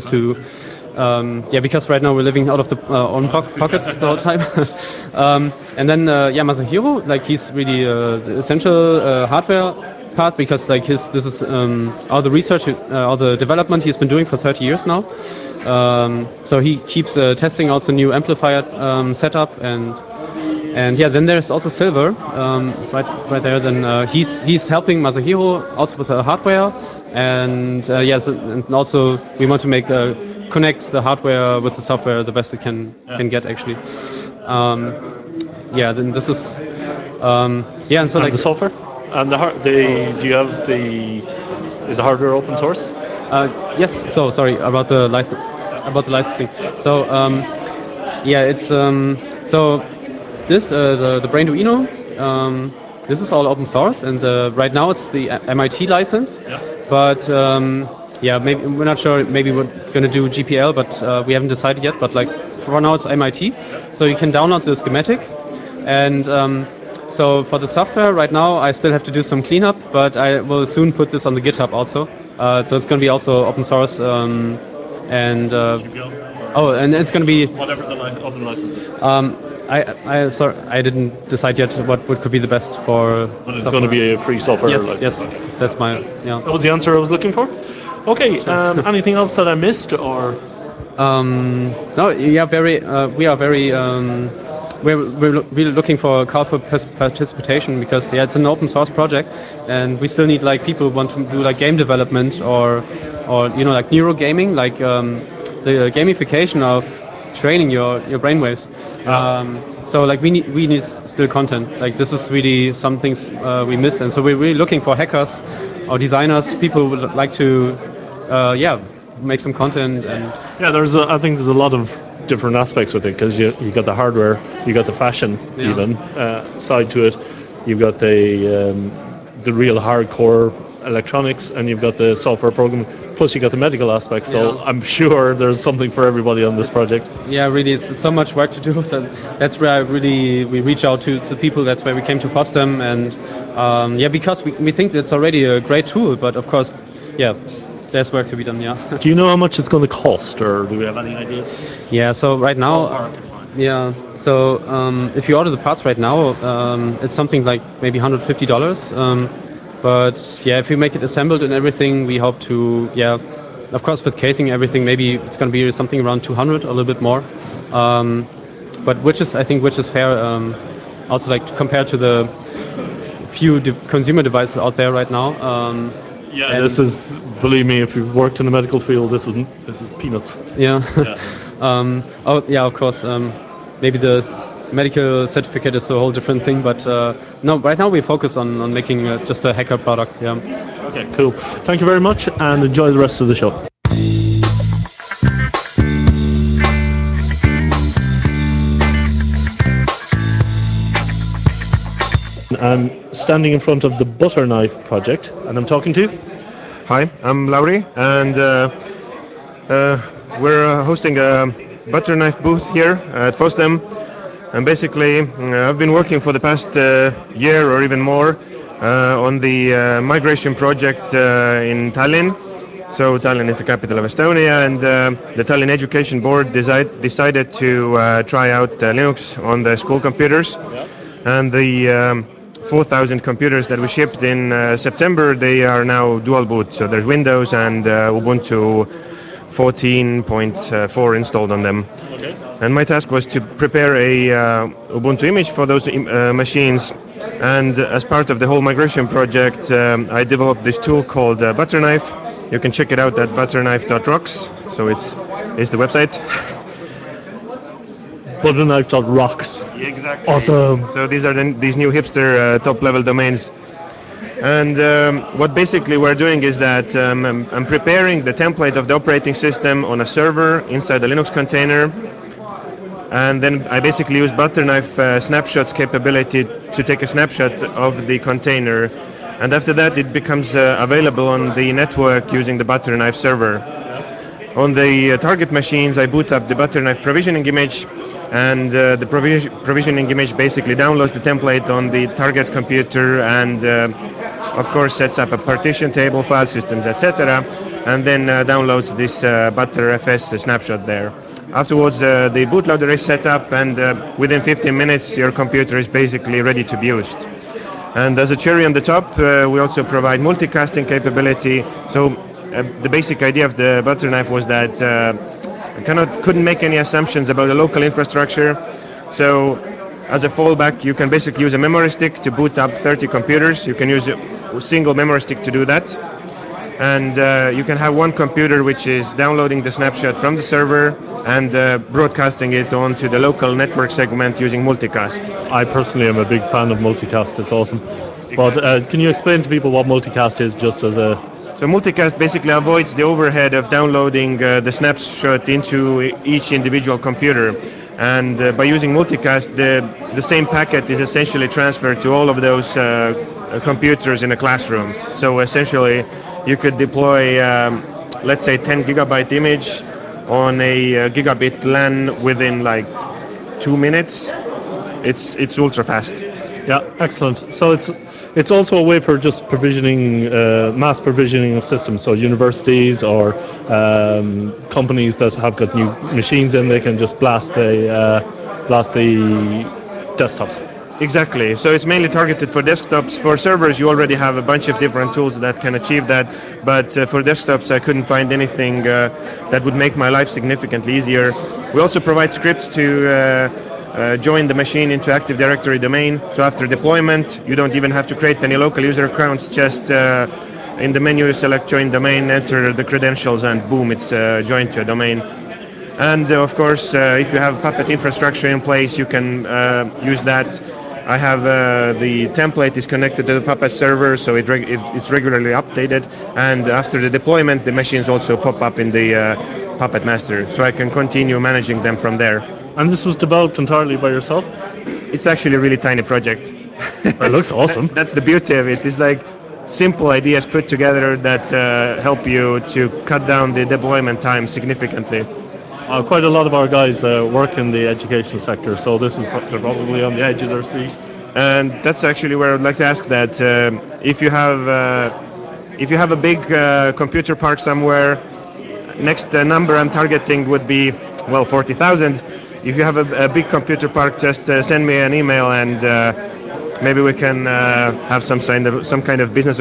Speaker 6: because right now we're living out of the own pockets the whole time. And then Masahiro, like he's really the essential hardware part, because like this is all the research, all the development he's been doing for 30 years now. So he keeps testing also new amplifier setup, and then there's also Silver, right there. Then he's helping Masahiro also with the hardware, and and also we want to make connect the hardware with the software the best it can get actually. Then this is and so
Speaker 3: and
Speaker 6: like
Speaker 3: the software and do you have is the hardware open source?
Speaker 6: Yes. So sorry about the licensing. So Yeah, it's so this the Brainduino. This is all open source, and right now it's the MIT license.
Speaker 3: Yeah.
Speaker 6: But yeah, maybe we're not sure. Maybe we're gonna do GPL, but we haven't decided yet. But like for now, it's MIT, so you can download the schematics, and so for the software right now, I still have to do some cleanup, but I will soon put this on the GitHub also. So it's gonna be also open source, and oh, and it's gonna be
Speaker 3: Whatever the open license is.
Speaker 6: sorry, I didn't decide yet what could be the best for.
Speaker 3: But it's going to be a free software
Speaker 6: yes,
Speaker 3: license.
Speaker 6: yes,
Speaker 3: Okay.
Speaker 6: that's my yeah.
Speaker 3: That was the answer I was looking for. Okay. Anything else that I missed, or
Speaker 6: No, yeah, very. We are very. We're really looking for a call for participation because yeah, it's an open source project, and we still need like people who want to do like game development or you know like neurogaming, like the gamification of training your brainwaves. So like we need still content. Like this is really some things we miss, and so we're really looking for hackers or designers, people who would like to yeah make some content and
Speaker 3: yeah, I think there's a lot of different aspects with it because you got the hardware, you got the fashion
Speaker 6: Yeah.
Speaker 3: even side to it, you've got the real hardcore electronics, and you've got the software program. Plus, you got the medical aspect. So
Speaker 6: Yeah.
Speaker 3: I'm sure there's something for everybody on this project.
Speaker 6: yeah, really, it's so much work to do. So that's where we reach out to people. That's why we came to FOSDEM, and yeah, because we think it's already a great tool. But of course, yeah, there's work to be done. Yeah.
Speaker 3: Do you know how much it's going to cost, or do we have any ideas?
Speaker 6: Yeah. So right now,
Speaker 3: Ballpark is fine.
Speaker 6: yeah. So if you order the parts right now, it's something like maybe $150. But yeah, if you make it assembled and everything, we hope to yeah. Of course, with casing and everything, maybe it's going to be something around 200, a little bit more. But which is fair. Also, like compared to the few consumer devices out there right now.
Speaker 3: Yeah,
Speaker 6: and-
Speaker 3: this is, believe me, if you've worked in the medical field, this is peanuts.
Speaker 6: Yeah.
Speaker 3: Yeah.
Speaker 6: Oh yeah, of course. Maybe the medical certificate is a whole different thing, but no. Right now we focus on making just a hacker product. Yeah.
Speaker 3: Okay, cool. Thank you very much, and enjoy the rest of the show. I'm standing in front of the Butter Knife project, and I'm talking to.
Speaker 7: Hi, I'm Lauri, and we're hosting a butter knife booth here at FOSDEM. And basically, I've been working for the past year or even more on the migration project in Tallinn. So Tallinn is the capital of Estonia, and the Tallinn Education Board decided to try out Linux on the school computers. And the 4,000 computers that we shipped in September, they are now dual boot. So there's Windows and Ubuntu 14.4 installed on them.
Speaker 3: Okay.
Speaker 7: And my task was to prepare a Ubuntu image for those machines. And as part of the whole migration project, I developed this tool called Butterknife. You can check it out at butterknife.rocks. So it's the website.
Speaker 3: Butterknife.rocks.
Speaker 7: Exactly.
Speaker 3: Awesome.
Speaker 7: So these are these new hipster top-level domains. And what basically we're doing is that I'm preparing the template of the operating system on a server inside a Linux container. And then I basically use Butterknife snapshots capability to take a snapshot of the container. And after that, it becomes available on the network using the Butterknife server. On the target machines, I boot up the Butterknife provisioning image, and the provisioning image basically downloads the template on the target computer and, of course, sets up a partition table, file systems, etc., and then downloads this Butterfs snapshot there. Afterwards, the bootloader is set up, and within 15 minutes, your computer is basically ready to be used. And as a cherry on the top, we also provide multicasting capability. So the basic idea of the Butterknife was that I couldn't make any assumptions about the local infrastructure. So as a fallback, you can basically use a memory stick to boot up 30 computers. You can use a single memory stick to do that. And you can have one computer which is downloading the snapshot from the server and broadcasting it onto the local network segment using multicast.
Speaker 3: I personally am a big fan of multicast. It's awesome. But can you explain to people what multicast is, just as a...
Speaker 7: So multicast basically avoids the overhead of downloading the snapshot into each individual computer. And by using multicast, the same packet is essentially transferred to all of those computers in a classroom. So essentially, you could deploy, let's say, 10 gigabyte image on a gigabit LAN within like 2 minutes. It's ultra fast.
Speaker 3: Yeah, excellent. So it's also a way for just provisioning, mass provisioning of systems. So universities or companies that have got new machines in, they can just blast the desktops.
Speaker 7: Exactly. So it's mainly targeted for desktops. For servers, you already have a bunch of different tools that can achieve that. But for desktops, I couldn't find anything that would make my life significantly easier. We also provide scripts to join the machine into Active Directory domain. So after deployment, you don't even have to create any local user accounts. Just in the menu, select Join Domain, enter the credentials, and boom, it's joined to a domain. And of course, if you have Puppet infrastructure in place, you can use that. I have the template is connected to the Puppet server, so it's regularly updated. And after the deployment, the machines also pop up in the Puppet master, so I can continue managing them from there.
Speaker 3: And this was developed entirely by yourself?
Speaker 7: It's actually a really tiny project.
Speaker 3: It looks awesome.
Speaker 7: That's the beauty of it. It's like simple ideas put together that help you to cut down the deployment time significantly.
Speaker 3: Quite a lot of our guys work in the education sector, so this is they're probably on the edge of their seat.
Speaker 7: And that's actually where I'd like to ask that if you have a big computer park somewhere, next number I'm targeting would be 40,000. If you have a big computer park, just send me an email and maybe we can have some kind of business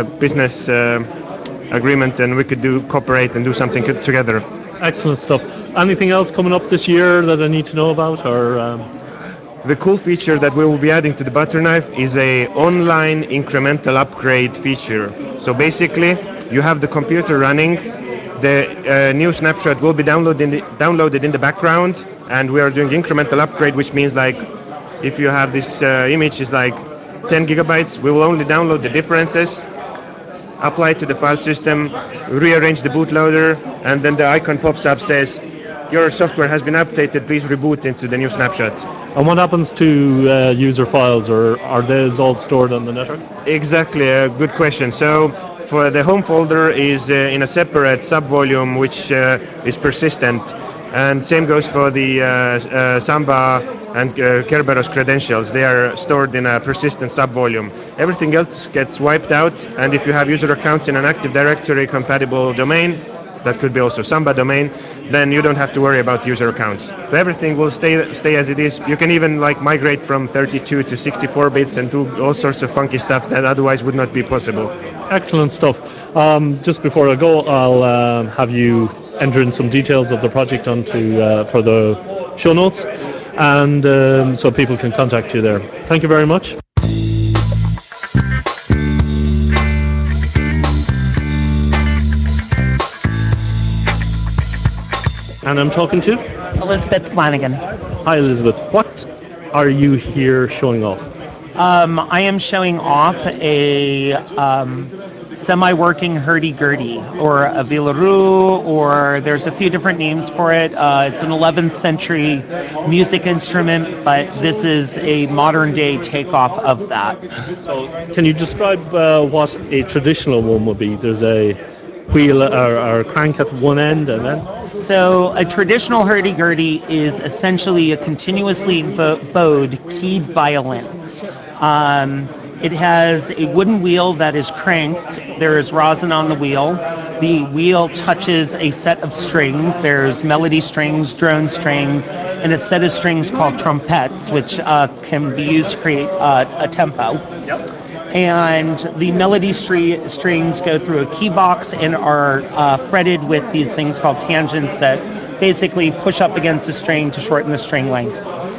Speaker 7: agreement, and we could cooperate and do something together.
Speaker 3: Excellent stuff. Anything else coming up this year that I need to know about, or?
Speaker 7: The cool feature that we will be adding to the Butterknife is a online incremental upgrade feature. So basically, you have the computer running, the new snapshot will be downloaded in the background, and we are doing incremental upgrade, which means like if you have this image is like 10 gigabytes, we will only download the differences, apply it to the file system, rearrange the bootloader, and then the icon pops up, says your software has been updated, please reboot into the new snapshot.
Speaker 3: And what happens to user files, or are those all stored on the network?
Speaker 7: Exactly, a good question. So for the home folder is in a separate subvolume which is persistent, and same goes for the Samba and Kerberos credentials. They are stored in a persistent subvolume. Everything else gets wiped out, and if you have user accounts in an Active Directory compatible domain, that could be also Samba domain, then you don't have to worry about user accounts. So everything will stay as it is. You can even like migrate from 32 to 64 bits and do all sorts of funky stuff that otherwise would not be possible.
Speaker 3: Excellent stuff. Just before I go, I'll have you enter in some details of the project onto for the show notes, and so people can contact you there. Thank you very much. And I'm talking to
Speaker 8: Elizabeth Flanagan.
Speaker 3: Hi, Elizabeth. What are you here showing off?
Speaker 8: I am showing off a semi-working hurdy-gurdy, or a vilaru, or there's a few different names for it. It's an 11th century music instrument, but this is a modern-day takeoff of that.
Speaker 3: So, can you describe what a traditional one would be? There's a wheel or crank at one end, and then?
Speaker 8: So a traditional hurdy-gurdy is essentially a continuously bowed keyed violin. It has a wooden wheel that is cranked. There is rosin on the wheel. The wheel touches a set of strings. There's melody strings, drone strings, and a set of strings called trumpets, which can be used to create a tempo. Yep. And the melody strings go through a key box and are fretted with these things called tangents that basically push up against the string to shorten the string length.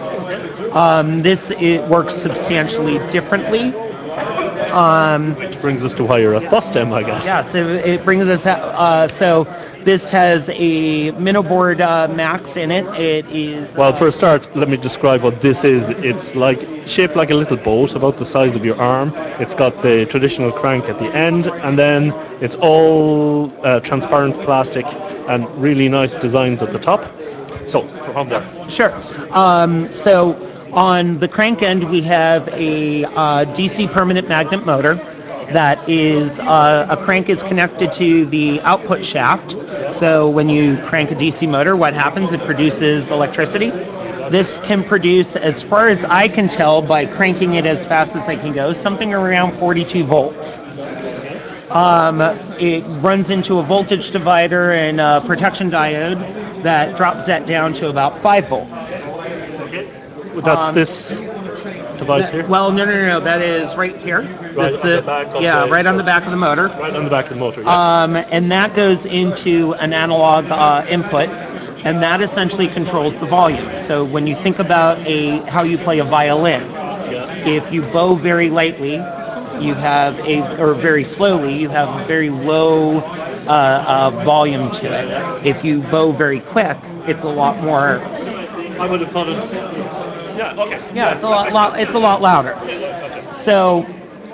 Speaker 8: It works substantially differently.
Speaker 3: Which brings us to why you're a FOSDEM, I guess.
Speaker 8: Yeah, so it brings us. So this has a Minoboard Max in it. It is.
Speaker 3: Well, for a start, let me describe what this is. It's like shaped like a little boat, about the size of your arm. It's got the traditional crank at the end, and then it's all transparent plastic and really nice designs at the top. So from there.
Speaker 8: Sure. So on the crank end, we have a DC permanent magnet motor. That is a crank is connected to the output shaft. So when you crank a DC motor, what happens? It produces electricity. This can produce, as far as I can tell, by cranking it as fast as I can go, something around 42 volts. It runs into a voltage divider and a protection diode that drops that down to about 5 volts.
Speaker 3: Well, that's this device here?
Speaker 8: Well, no. That is right here.
Speaker 3: Right on the back of
Speaker 8: yeah,
Speaker 3: the-
Speaker 8: right on
Speaker 3: so-
Speaker 8: the back of the motor.
Speaker 3: Right on the back of the motor, yeah.
Speaker 8: And that goes into an analog input, and that essentially controls the volume. So when you think about how you play a violin, if you bow very lightly, you have or very slowly, you have a very low volume to it. If you bow very quick, it's a lot more.
Speaker 3: I would have thought it's yeah, okay.
Speaker 8: Yeah, it's a lot louder. So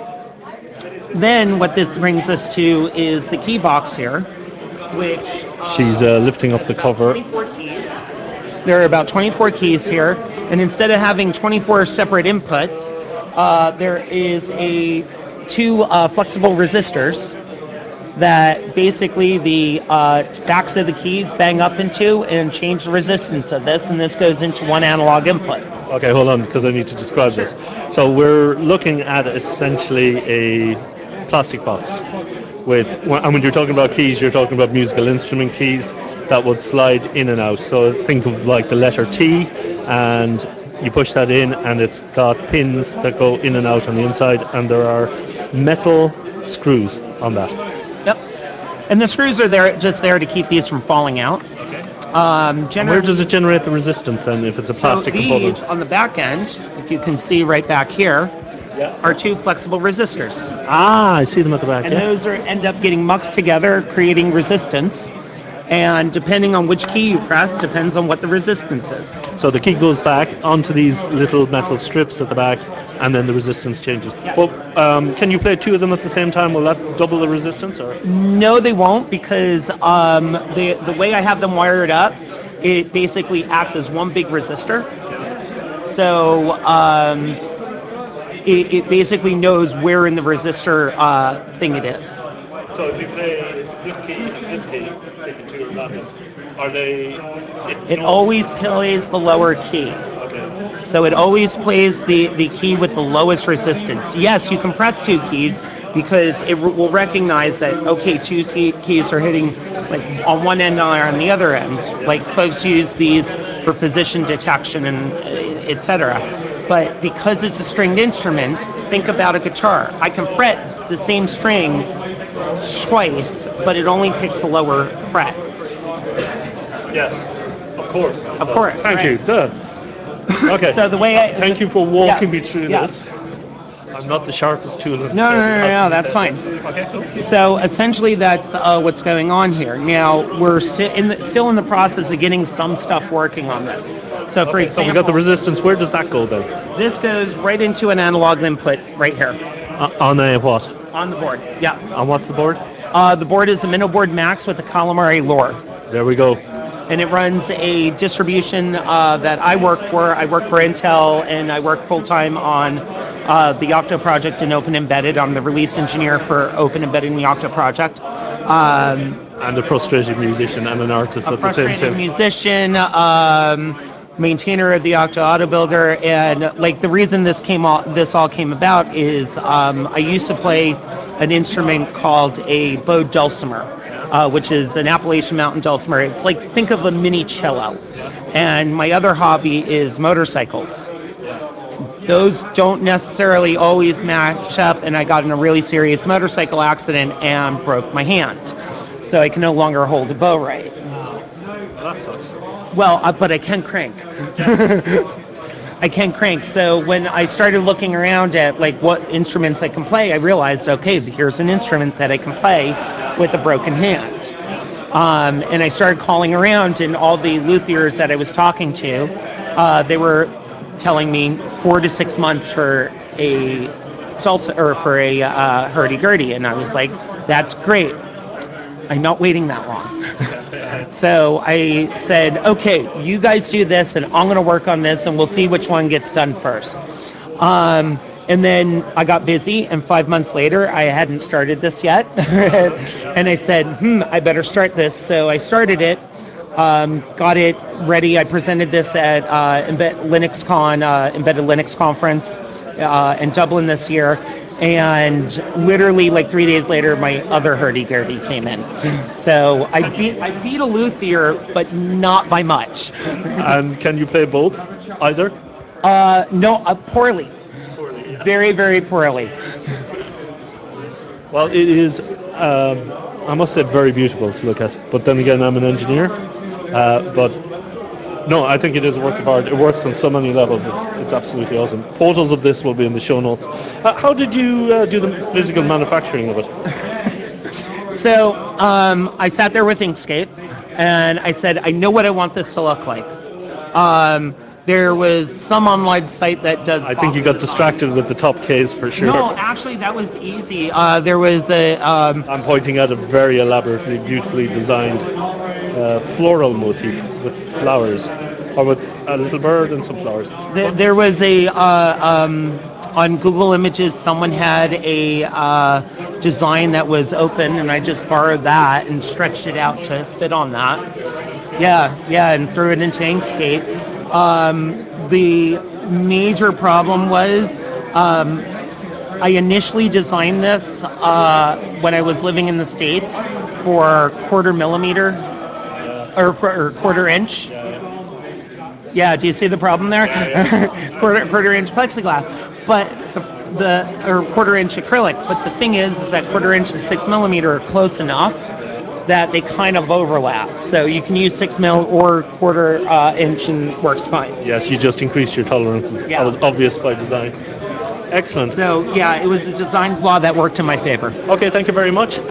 Speaker 8: then what this brings us to is the key box here, which
Speaker 3: She's lifting up the cover.
Speaker 8: 24 keys. There are about 24 keys here, and instead of having 24 separate inputs, there is two flexible resistors that basically the backs of the keys bang up into and change the resistance of this, and this goes into one analog input.
Speaker 3: Okay, hold on, because I need to describe this. So we're looking at essentially a plastic box and when you're talking about keys, you're talking about musical instrument keys that would slide in and out. So think of like the letter T, and you push that in, and it's got pins that go in and out on the inside, and there are metal screws on that.
Speaker 8: Yep. And the screws are just there to keep these from falling out.
Speaker 3: Where does it generate the resistance then if it's a plastic component?
Speaker 8: These on the back end, if you can see right back here, are two flexible resistors.
Speaker 3: Ah, I see them at the back.
Speaker 8: And those end up getting muxed together, creating resistance. And depending on which key you press, depends on what the resistance is.
Speaker 3: So the key goes back onto these little metal strips at the back, and then the resistance changes.
Speaker 8: Yes.
Speaker 3: But can you play two of them at the same time? Will that double the resistance? Or?
Speaker 8: No, they won't, because the way I have them wired up, it basically acts as one big resistor. So it basically knows where in the resistor thing it is.
Speaker 3: So if you play this key and this key, taking two or not, are they?
Speaker 8: It always plays the lower key.
Speaker 3: Okay.
Speaker 8: So it always plays the key with the lowest resistance. Yes, you can press two keys because it will recognize that, okay, two keys are hitting like on one end or on the other end. Like folks use these for position detection and etc. But because it's a stringed instrument, think about a guitar. I can fret the same string twice, but it only picks the lower fret.
Speaker 3: Yes, of course.
Speaker 8: Of course.
Speaker 3: Thank
Speaker 8: right.
Speaker 3: you. Done. Okay.
Speaker 8: So the way
Speaker 3: Thank you for walking me through
Speaker 8: yes.
Speaker 3: this. I'm not the sharpest tool in the
Speaker 8: No,
Speaker 3: shed,
Speaker 8: that's fine.
Speaker 3: Okay, cool.
Speaker 8: So essentially, that's what's going on here. Now we're still in the process of getting some stuff working on this. So for example,
Speaker 3: so we got the resistance. Where does that go then?
Speaker 8: This goes right into an analog input right here.
Speaker 3: On a what?
Speaker 8: On the board. Yes.
Speaker 3: On what's the board?
Speaker 8: The board is a Minoboard Max with a Calamari Lore.
Speaker 3: There we go.
Speaker 8: And it runs a distribution that I work for. I work for Intel, and I work full-time on the Yocto project and Open Embedded. I'm the release engineer for Open Embedded and Yocto project.
Speaker 3: And a frustrated musician and an artist at the same time.
Speaker 8: A frustrated musician, maintainer of the Yocto Auto Builder, and like the reason this all came about is I used to play an instrument called a bowed dulcimer. Which is an Appalachian Mountain dulcimer. It's like, think of a mini cello. And my other hobby is motorcycles. Those don't necessarily always match up, and I got in a really serious motorcycle accident and broke my hand. So I can no longer hold a bow right.
Speaker 3: Well, that sucks.
Speaker 8: Well, but I can crank. I can crank. So when I started looking around at like what instruments I can play, I realized, okay, here's an instrument that I can play with a broken hand. And I started calling around, and all the luthiers that I was talking to, they were telling me 4 to 6 months for a hurdy-gurdy, and I was like, that's great. I'm not waiting that long. So I said, okay, you guys do this, and I'm going to work on this, and we'll see which one gets done first. And then I got busy, and 5 months later, I hadn't started this yet. And I said, I better start this. So I started it, got it ready. I presented this at LinuxCon, Embedded Linux Conference in Dublin this year. And literally, like 3 days later, my other hurdy-gurdy came in. So I beat a luthier, but not by much.
Speaker 3: And can you play both? Either?
Speaker 8: No, poorly. Very, very poorly.
Speaker 3: Well, it is, I must say, very beautiful to look at. But then again, I'm an engineer. But no, I think it is a work of art. It works on so many levels. It's absolutely awesome. Photos of this will be in the show notes. How did you do the physical manufacturing of it?
Speaker 8: So I sat there with Inkscape, and I said, I know what I want this to look like. There was some online site that does.
Speaker 3: I think you got distracted with the top case for sure.
Speaker 8: No, actually, that was easy. There was a.
Speaker 3: I'm pointing at a very elaborately, beautifully designed floral motif with flowers, or with a little bird and some flowers.
Speaker 8: There was a. On Google Images, someone had a design that was open, and I just borrowed that and stretched it out to fit on that. Yeah, and threw it into Inkscape. The major problem was I initially designed this when I was living in the States for quarter millimeter or quarter inch. Yeah, do you see the problem there? quarter inch plexiglass, but or quarter inch acrylic. But the thing is that quarter inch and 6 millimeter are close enough that they kind of overlap. So you can use 6 mil or quarter inch and works fine.
Speaker 3: Yes, you just increased your tolerances.
Speaker 8: Yeah.
Speaker 3: That was obvious by design. Excellent.
Speaker 8: So yeah, it was a design flaw that worked in my favor.
Speaker 3: Okay, thank you very much.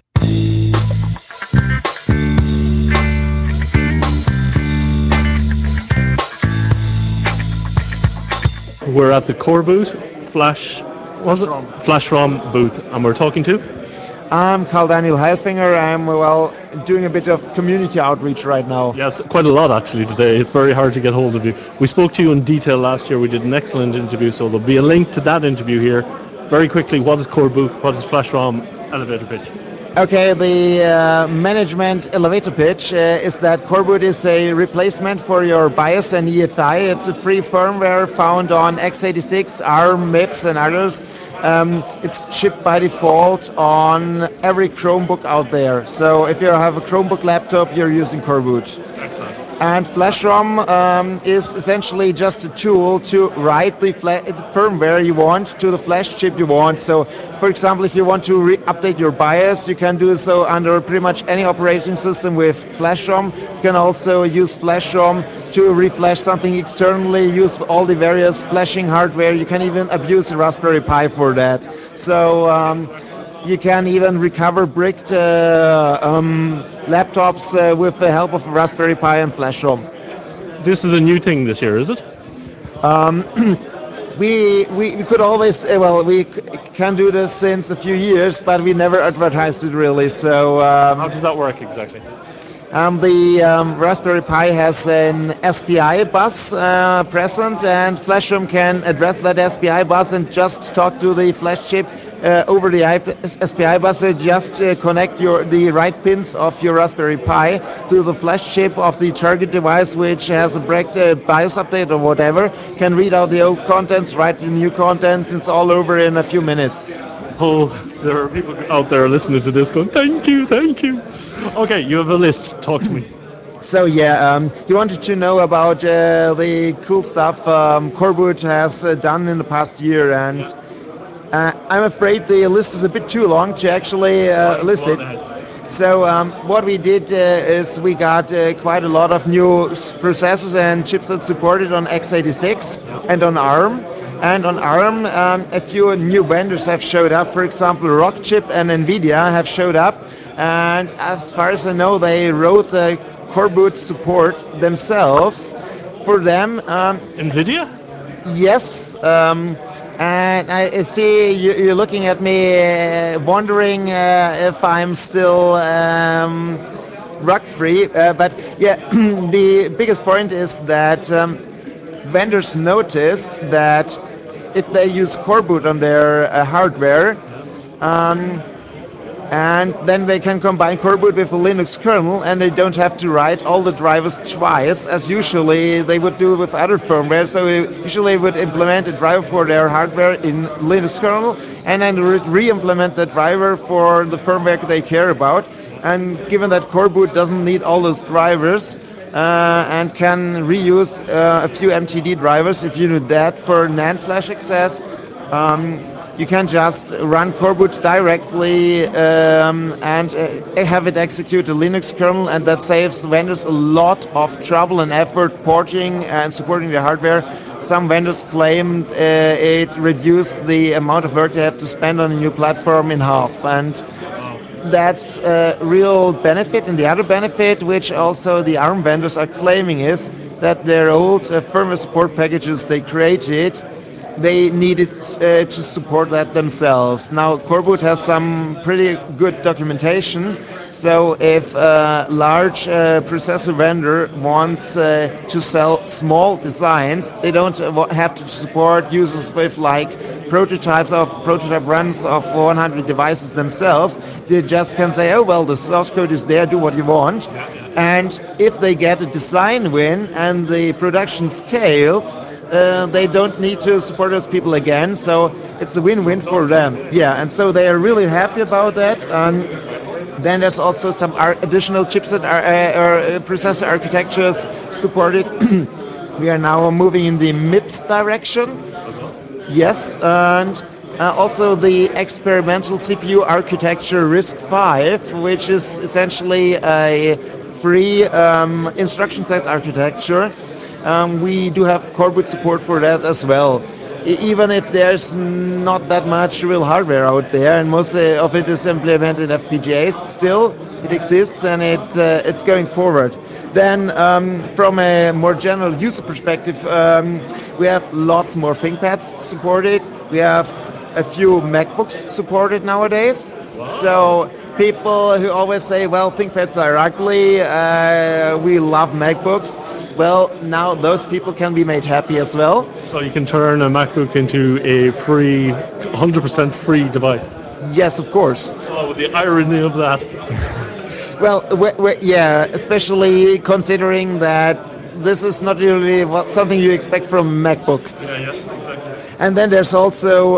Speaker 3: We're at the core booth, FlashROM booth, and we're talking to?
Speaker 9: I'm Carl Daniel Heilfinger. I'm doing a bit of community outreach right now.
Speaker 3: Yes, quite a lot actually today. It's very hard to get hold of you. We spoke to you in detail last year. We did an excellent interview, so there'll be a link to that interview here. Very quickly, what is Core Boot? What is FlashROM elevator pitch?
Speaker 9: Okay, the management elevator pitch is that Coreboot is a replacement for your BIOS and EFI. It's a free firmware found on x86, ARM, MIPS, and others. It's shipped by default on every Chromebook out there. So if you have a Chromebook laptop, you're using Coreboot.
Speaker 3: Excellent.
Speaker 9: And FlashROM is essentially just a tool to write the firmware you want to the flash chip you want. So, for example, if you want to update your BIOS, you can do so under pretty much any operating system with FlashROM. You can also use FlashROM to reflash something externally, use all the various flashing hardware. You can even abuse a Raspberry Pi for that. So you can even recover bricked laptops with the help of a Raspberry Pi and FlashROM.
Speaker 3: This is a new thing this year, is it?
Speaker 9: We could always, we can do this since a few years, but we never advertised it really. So
Speaker 3: how does that work exactly?
Speaker 9: The Raspberry Pi has an SPI bus present, and FlashROM can address that SPI bus and just talk to the flash chip over the SPI bus. So just connect the right pins of your Raspberry Pi to the flash chip of the target device, which has a BIOS update or whatever, can read out the old contents, write the new contents. It's all over in a few minutes.
Speaker 3: Oh, there are people out there listening to this going, thank you, thank you. Okay, you have a list. Talk to me.
Speaker 9: So you wanted to know about the cool stuff Coreboot has done in the past year, and I'm afraid the list is a bit too long to actually list it. So what we did is we got quite a lot of new processors and chipsets supported on x86 and on ARM. And on ARM, a few new vendors have showed up. For example, Rockchip and NVIDIA have showed up. And as far as I know, they wrote the Coreboot support themselves. For them...
Speaker 3: NVIDIA?
Speaker 9: Yes. And I see you're looking at me wondering if I'm still rug free. But yeah, the biggest point is that vendors notice that if they use Coreboot on their hardware, um, and then they can combine Coreboot with a Linux kernel, and they don't have to write all the drivers twice, as usually they would do with other firmware. So usually they would implement a driver for their hardware in Linux kernel, and then re-implement the driver for the firmware they care about. And given that Coreboot doesn't need all those drivers, and can reuse a few MTD drivers if you need that for NAND flash access, you can just run Coreboot directly and have it execute a Linux kernel, and that saves vendors a lot of trouble and effort porting and supporting the hardware. Some vendors claimed it reduced the amount of work they have to spend on a new platform in half, and that's a real benefit. And the other benefit, which also the ARM vendors are claiming, is that their old firmware support packages they created, they needed to support that themselves. Now, Coreboot has some pretty good documentation, so if a large processor vendor wants to sell small designs, they don't have to support users with like prototype runs of 100 devices themselves. They just can say, oh well, the source code is there, do what you want. And if they get a design win and the production scales, they don't need to support those people again, so it's a win-win for them. Yeah, and so they are really happy about that. Then there's also some additional chipset or processor architectures supported. We are now moving in the MIPS direction. Yes, and also the experimental CPU architecture RISC-V, which is essentially a free instruction set architecture. We do have Coreboot support for that as well. Even if there's not that much real hardware out there, and most of it is implemented in FPGAs, still it exists and it's going forward. Then from a more general user perspective, we have lots more ThinkPads supported. We have a few MacBooks supported nowadays. So people who always say, well, ThinkPads are ugly, we love MacBooks. Well, now those people can be made happy as well.
Speaker 3: So you can turn a MacBook into a free, 100% free device.
Speaker 9: Yes, of course.
Speaker 3: Oh, the irony of that.
Speaker 9: Well, yeah, especially considering that this is not really something you expect from a MacBook.
Speaker 3: Yeah, yes, exactly.
Speaker 9: And then there's also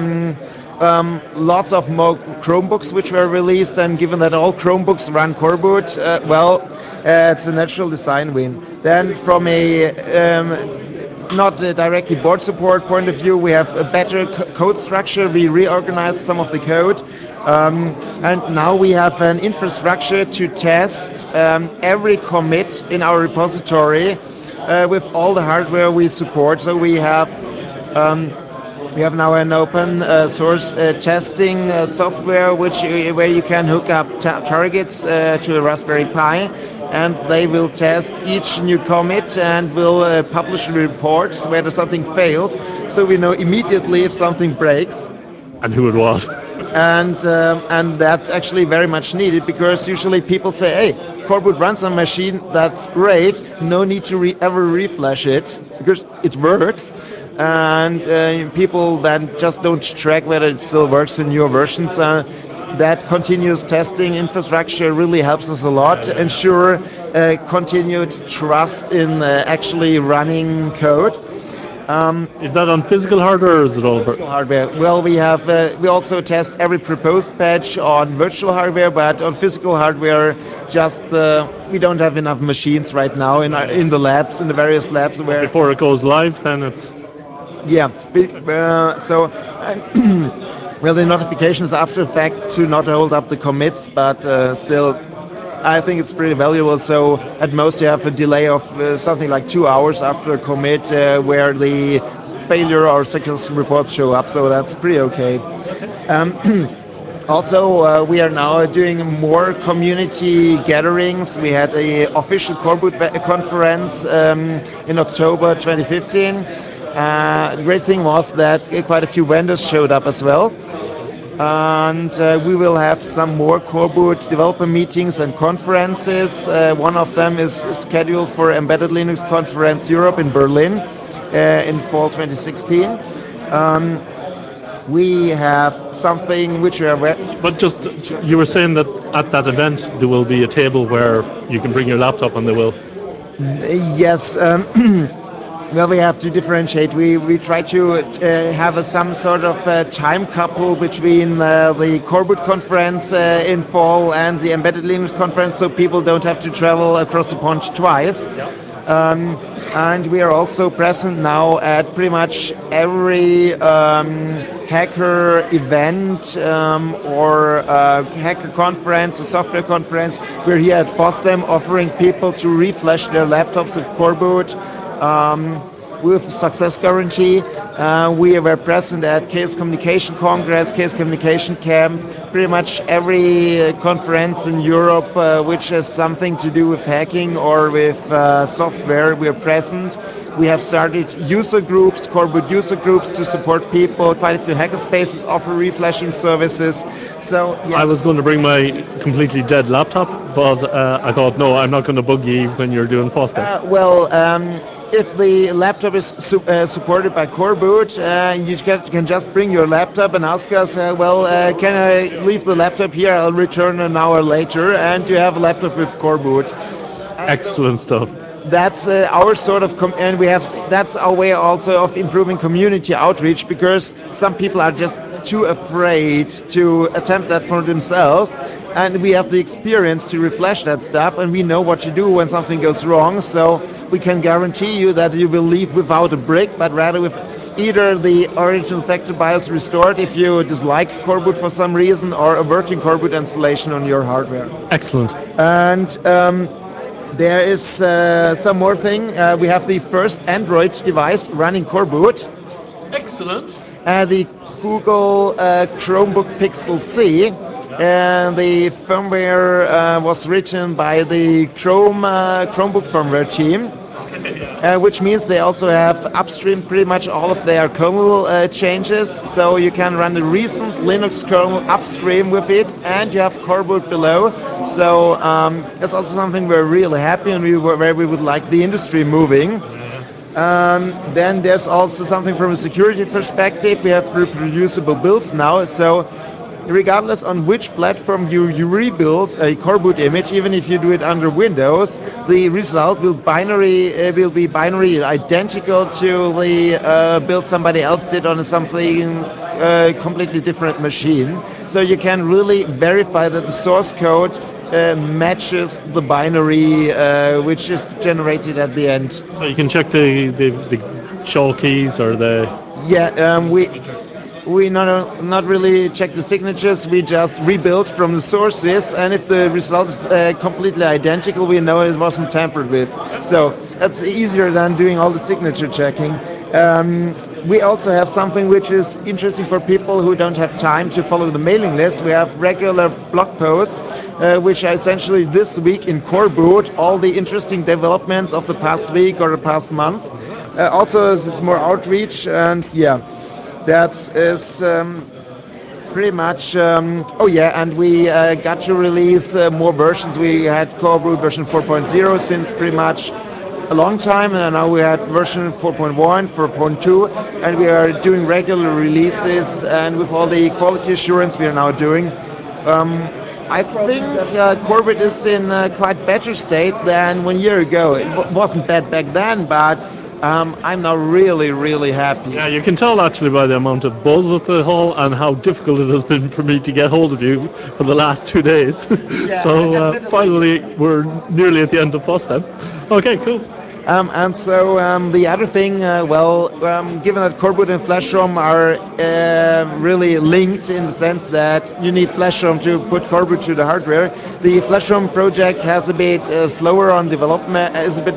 Speaker 9: lots of more Chromebooks which were released, and given that all Chromebooks run Coreboot, it's a natural design win. Then from a not directly board support point of view, we have a better code structure. We reorganized some of the code. And now we have an infrastructure to test every commit in our repository with all the hardware we support. So we have now an open source testing software where you can hook up targets to a Raspberry Pi, and they will test each new commit and will publish reports whether something failed, so we know immediately if something breaks
Speaker 3: and who it was.
Speaker 9: And that's actually very much needed, because usually people say, hey, Coreboot runs on a machine, that's great, no need to ever refresh it because it works. And people then just don't track whether it still works in newer versions. That continuous testing infrastructure really helps us a lot to ensure continued trust in actually running code.
Speaker 3: Is that on physical hardware or is it all
Speaker 9: physical hardware? Well, we also test every proposed patch on virtual hardware, but on physical hardware, just we don't have enough machines right now in the labs, in the various labs where.
Speaker 3: Before it goes live, then it's.
Speaker 9: Yeah. Well, the notifications after the fact to not hold up the commits, but still, I think it's pretty valuable. So at most you have a delay of something like 2 hours after a commit where the failure or success reports show up. So that's pretty okay. Also, we are now doing more community gatherings. We had an official Coreboot conference in October 2015. The great thing was that quite a few vendors showed up as well. And we will have some more Coreboot developer meetings and conferences. One of them is scheduled for Embedded Linux Conference Europe in Berlin in fall 2016. We have something which we are.
Speaker 3: But just, you were saying that at that event there will be a table where you can bring your laptop and they will.
Speaker 9: Yes. Well, we have to differentiate. We try to have some sort of time couple between the Coreboot conference in fall and the Embedded Linux conference, so people don't have to travel across the pond twice. And we are also present now at pretty much every hacker event or hacker conference, a software conference. We're here at FOSDEM offering people to refresh their laptops with Coreboot. With success guarantee. We were present at Chaos Communication Congress, Chaos Communication Camp, pretty much every conference in Europe which has something to do with hacking or with software. We are present. We have started user groups, Coreboot user groups to support people. Quite a few hackerspaces offer reflashing services. So yeah.
Speaker 3: I was going to bring my completely dead laptop, but I thought, no, I'm not going to bug you when you're doing FOSDEM.
Speaker 9: If the laptop is supported by Coreboot, you can just bring your laptop and ask us, can I leave the laptop here? I'll return an hour later, and you have a laptop with Coreboot.
Speaker 3: Excellent stuff.
Speaker 9: That's our sort of, and that's our way also of improving community outreach, because some people are just too afraid to attempt that for themselves. And we have the experience to refresh that stuff, and we know what to do when something goes wrong. So we can guarantee you that you will leave without a brick, but rather with either the original factory BIOS restored if you dislike Coreboot for some reason, or a working Coreboot installation on your hardware.
Speaker 3: Excellent.
Speaker 9: And there is some more thing. We have the first Android device running Coreboot.
Speaker 3: Excellent.
Speaker 9: The Google Chromebook Pixel C. And the firmware was written by the Chromebook firmware team, which means they also have upstream pretty much all of their kernel changes. So you can run the recent Linux kernel upstream with it, and you have Coreboot below. So that's also something we're really happy and where we would like the industry moving. Then there's also something from a security perspective. We have reproducible builds now. So regardless on which platform you rebuild a Coreboot image, even if you do it under Windows, the result will be binary identical to the build somebody else did on something completely different machine. So you can really verify that the source code matches the binary which is generated at the end.
Speaker 3: So you can check the shell keys or the...
Speaker 9: Yeah, we not really check the signatures, we just rebuild from the sources, and if the result is completely identical, we know it wasn't tampered with. So that's easier than doing all the signature checking. We also have something which is interesting for people who don't have time to follow the mailing list. We have regular blog posts, which are essentially this week in Coreboot, all the interesting developments of the past week or the past month. Also, this is more outreach, and yeah. That is pretty much. And we got to release more versions. We had Coreboot version 4.0 since pretty much a long time, and now we had version 4.1, 4.2, and we are doing regular releases, and with all the quality assurance we are now doing. I think Coreboot is in quite better state than 1 year ago. It wasn't bad back then, but I'm now really, really happy.
Speaker 3: Yeah, you can tell actually by the amount of buzz at the hall and how difficult it has been for me to get hold of you for the last 2 days.
Speaker 9: Yeah,
Speaker 3: so finally, we're nearly at the end of FOSDEM. Okay, cool.
Speaker 9: And so the other thing, given that Coreboot and FlashROM are really linked in the sense that you need FlashROM to put Coreboot to the hardware, the FlashROM project has a bit slower on development.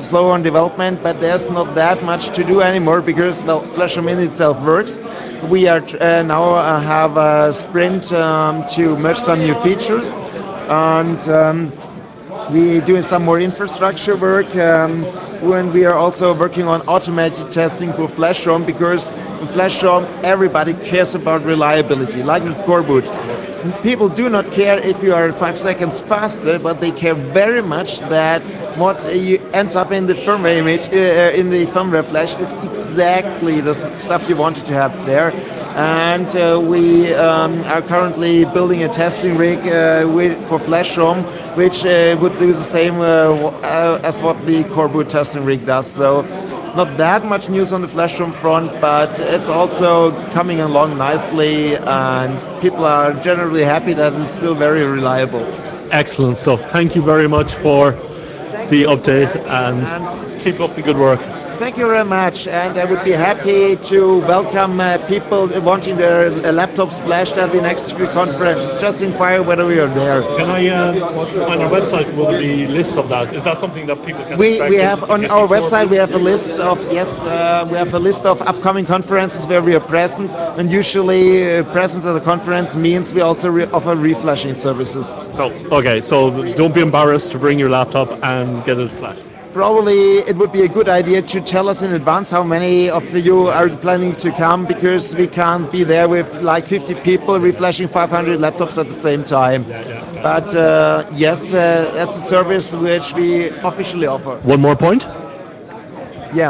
Speaker 9: But there's not that much to do anymore because FlashROM in itself works. We are now have a sprint to merge some new features, and We doing some more infrastructure work when we are also working on automated testing for FlashROM, because in FlashROM everybody cares about reliability, like with Coreboot. People do not care if you are 5 seconds faster, but they care very much that what ends up in the firmware image, in the firmware flash, is exactly the stuff you wanted to have there. And we are currently building a testing rig for FlashROM, which would do the same as what the Coreboot testing rig does. So not that much news on the FlashROM front, but it's also coming along nicely, and people are generally happy that it's still very reliable.
Speaker 3: Excellent stuff. Thank you very much for the update, and keep up the good work.
Speaker 9: Thank you very much, and I would be happy to welcome people wanting their laptops flashed at the next few conferences. Just inquire whether we are there.
Speaker 3: Can I, on your website, will there be lists of that? Is that something that people can expect?
Speaker 9: We have on our website, we have a list of, we have a list of upcoming conferences where we are present, and usually presence at the conference means we also offer reflashing services.
Speaker 3: So, okay, so don't be embarrassed to bring your laptop and get it flashed.
Speaker 9: Probably it would be a good idea to tell us in advance how many of you are planning to come, because we can't be there with like 50 people reflashing 500 laptops at the same time. But yes, that's a service which we officially offer.
Speaker 3: One more point?
Speaker 9: Yeah.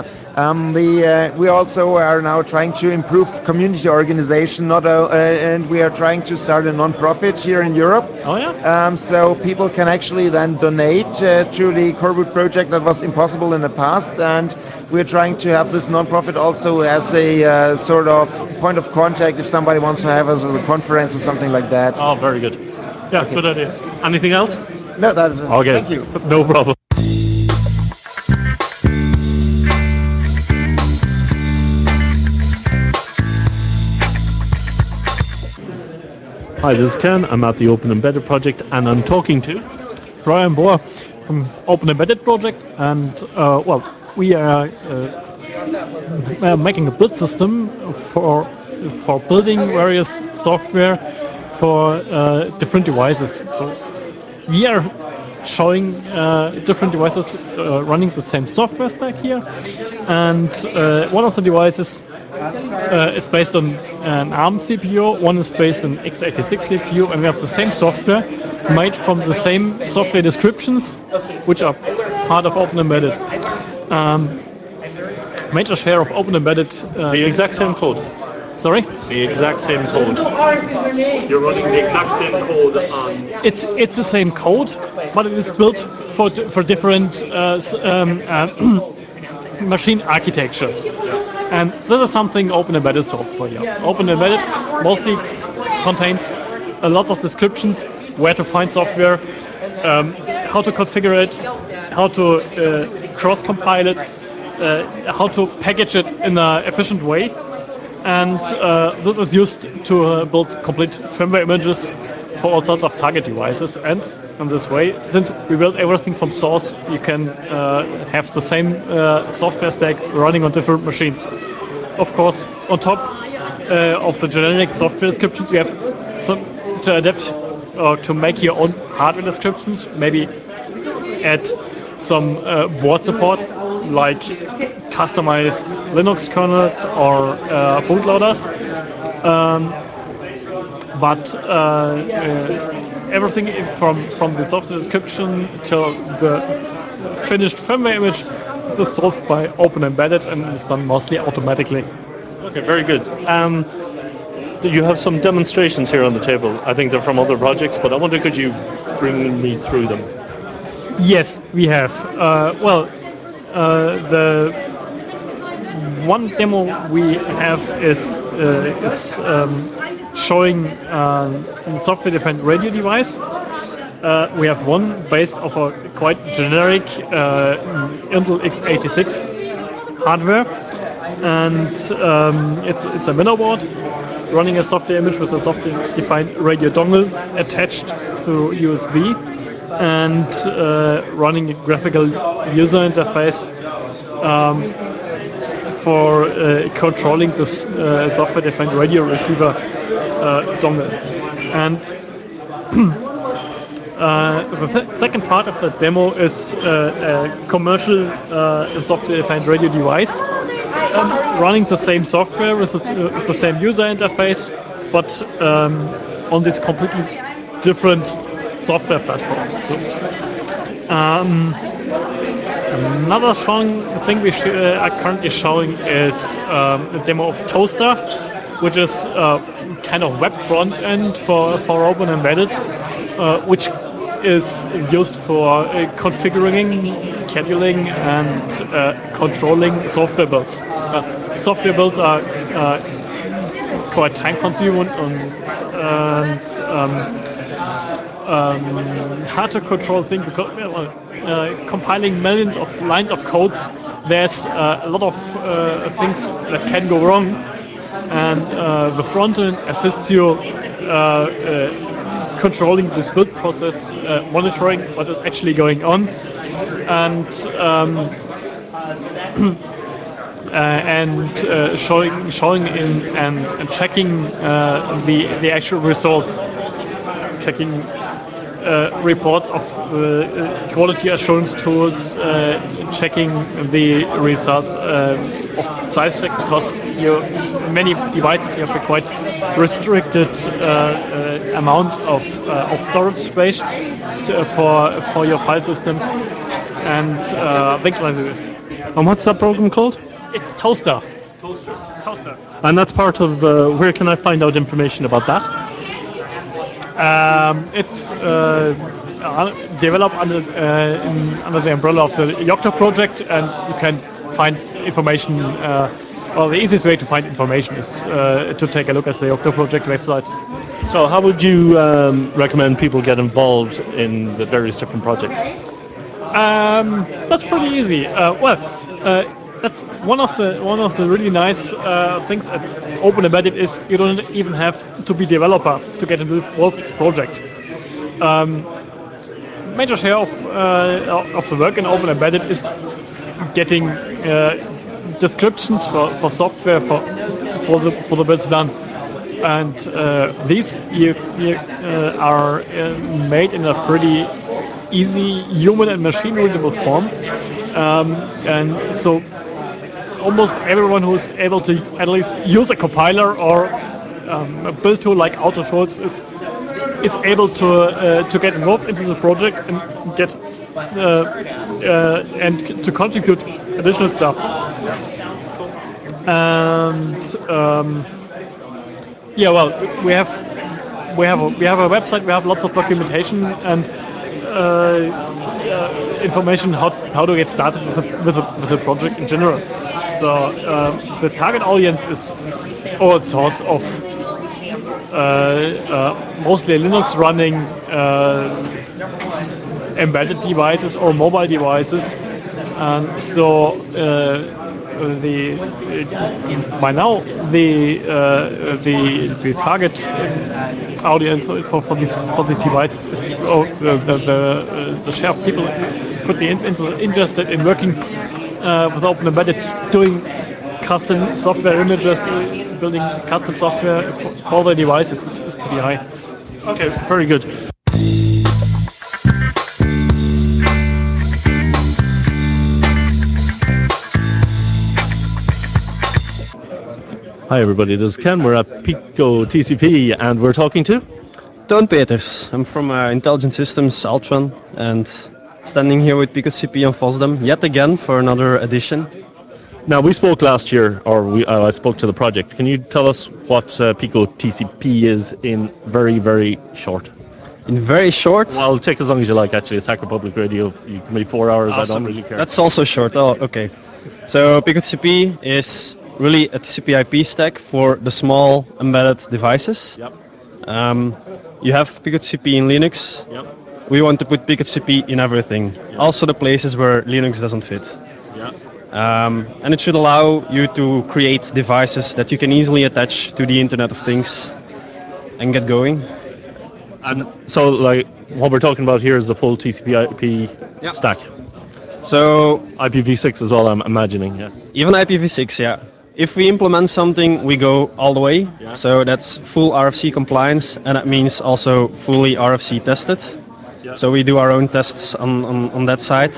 Speaker 9: We also are now trying to improve community organization, and we are trying to start a non-profit here in Europe.
Speaker 3: Oh yeah.
Speaker 9: So people can actually then donate to the Coreboot project that was impossible in the past, and we're trying to have this non-profit also as a sort of point of contact if somebody wants to have us as a conference or something like that.
Speaker 3: Oh, very good. Yeah, okay. Good idea. Anything else?
Speaker 9: No, that is it.
Speaker 3: Okay.
Speaker 9: Thank you.
Speaker 3: No problem. Hi, this is Ken. I'm at the Open Embedded project, and I'm talking to
Speaker 10: Brian Bohr from Open Embedded project, and well, we are making a build system for building various software for different devices. So we are showing different devices running the same software stack here, and one of the devices is based on an ARM CPU, one is based on x86 CPU, and we have the same software made from the same software descriptions, which are part of Open Embedded. Major share of Open Embedded...
Speaker 3: the exact same code.
Speaker 10: Sorry?
Speaker 3: The exact same code. You're running the exact same code on...
Speaker 10: It's the same code, but it is built for different machine architectures. And this is something Open Embedded solves for you. Open Embedded mostly contains a lot of descriptions, where to find software, how to configure it, how to cross-compile it, how to package it in an efficient way. And this is used to build complete firmware images for all sorts of target devices. And in this way, since we build everything from source, you can have the same software stack running on different machines. Of course, on top of the generic software descriptions, you have some to adapt or to make your own hardware descriptions. Maybe add some board support, like customized Linux kernels or bootloaders. But everything from the software description till the finished firmware image is solved by Open Embedded and is done mostly automatically.
Speaker 3: Okay, very good. You have some demonstrations here on the table. I think they're from other projects, but I wonder, could you bring me through them?
Speaker 10: Yes, we have. The one demo we have is showing a software-defined radio device. We have one based off a quite generic Intel x86 hardware, and it's a Minnow board running a software image with a software-defined radio dongle attached through USB, and running a graphical user interface for controlling this software-defined radio receiver dongle. And The second part of the demo is a commercial software-defined radio device running the same software with the same user interface, but on this completely different software platform. Another thing we are currently showing is a demo of Toaster, which is kind of web front end for Open Embedded, which is used for configuring, scheduling, and controlling software builds. Software builds are quite time consuming and hard to control thing because compiling millions of lines of codes, there's a lot of things that can go wrong, and the front end assists you controlling this build process, monitoring what is actually going on, and showing in and checking the actual results, checking reports of quality assurance tools, checking the results of size check, because many devices you have a quite restricted amount of storage space for your file systems and things like this.
Speaker 3: And what's that program called?
Speaker 10: It's Toaster. Toaster.
Speaker 3: And that's part of, where can I find out information about that?
Speaker 10: It's developed under the umbrella of the Yocto project, and you can find information. Well, the easiest way to find information is to take a look at the Yocto project website.
Speaker 3: So how would you recommend people get involved in the various different projects?
Speaker 10: That's pretty easy. That's one of the really nice things at Open Embedded is you don't even have to be developer to get involved with this project. Major share of the work in Open Embedded is getting descriptions for software for the builds done, and these are made in a pretty easy human and machine readable form, and so almost everyone who's able to at least use a compiler or a build tool like AutoTools is able to get involved into the project and get and to contribute additional stuff. And yeah, well, we have a website. We have lots of documentation and information how to get started with a project in general. So the target audience is all sorts of mostly Linux running embedded devices or mobile devices, and so by now the target audience for these devices is the share of people could be interested in working with Open Embedded, doing custom software images, building custom software for the devices is pretty high.
Speaker 3: Okay, very good. Hi everybody, this is Ken. We're at Pico TCP and we're talking to
Speaker 11: Toon Peters. I'm from Intelligent Systems, Altron, and standing here with Pico TCP and FOSDEM yet again for another edition.
Speaker 3: Now, we spoke last year, or I spoke to the project. Can you tell us what Pico TCP is in very, very short?
Speaker 11: In very short?
Speaker 3: Well, take as long as you like, actually. It's Hacker Public Radio. You can be 4 hours, awesome. I don't really care.
Speaker 11: That's also short. Oh, okay. So Pico TCP is really a TCP IP stack for the small embedded devices.
Speaker 3: Yep.
Speaker 11: You have Pico TCP in Linux.
Speaker 3: Yep.
Speaker 11: We want to put Pico TCP in everything. Yep. Also the places where Linux doesn't fit.
Speaker 3: Yeah.
Speaker 11: And it should allow you to create devices that you can easily attach to the Internet of Things and get going.
Speaker 3: And so, like, what we're talking about here is the full TCP/IP stack.
Speaker 11: So
Speaker 3: IPv6 as well, I'm imagining. Yeah.
Speaker 11: Even IPv6, yeah. If we implement something, we go all the way. Yeah. So that's full RFC compliance, and that means also fully RFC tested. So we do our own tests on that side.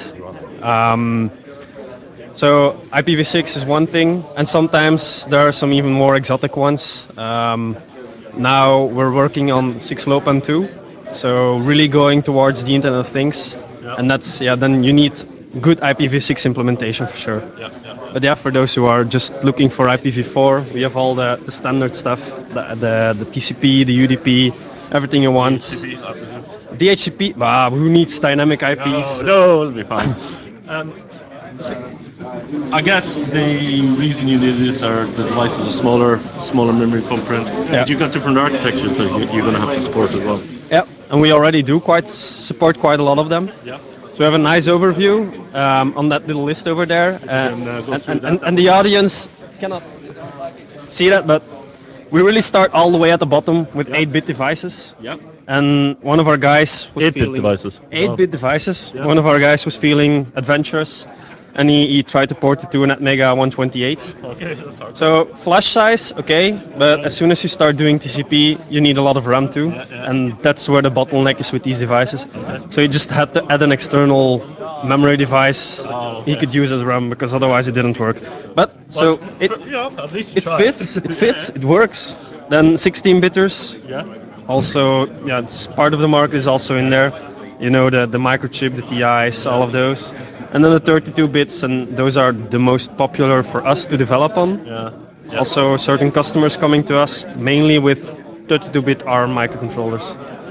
Speaker 11: So IPv6 is one thing, and sometimes there are some even more exotic ones. Now we're working on 6LoWPAN 2, so really going towards the Internet of Things, and that's then you need good IPv6 implementation for sure. But yeah, for those who are just looking for IPv4, we have all the standard stuff, the TCP, the UDP, everything you want. DHCP, who needs dynamic IPs?
Speaker 3: No, it'll be fine. I guess the reason you need this are the devices are smaller memory footprint. And you've got different architectures that you're going to have to support as well.
Speaker 11: Yeah, and we already do support quite a lot of them.
Speaker 3: Yeah.
Speaker 11: So we have a nice overview on that little list over there, and the audience cannot see that, but we really start all the way at the bottom with 8-bit devices.
Speaker 3: Yeah.
Speaker 11: And one of our guys was
Speaker 3: 8-bit devices.
Speaker 11: 8-bit devices. Yeah. One of our guys was feeling adventurous, and he tried to port it to an Atmega 128.
Speaker 3: Okay, that's hard.
Speaker 11: So flash size, okay, but as soon as you start doing TCP, you need a lot of RAM too, and that's where the bottleneck is with these devices. So you just had to add an external memory device he could use as RAM, because otherwise it didn't work. But so it fits, it works. Then 16-bitters.
Speaker 3: Yeah.
Speaker 11: Also, it's part of the market is also in there. You know, the microchip, the TIs, all of those. And then the 32 bits, and those are the most popular for us to develop on.
Speaker 3: Yeah.
Speaker 11: Also, certain customers coming to us, mainly with 32-bit ARM microcontrollers.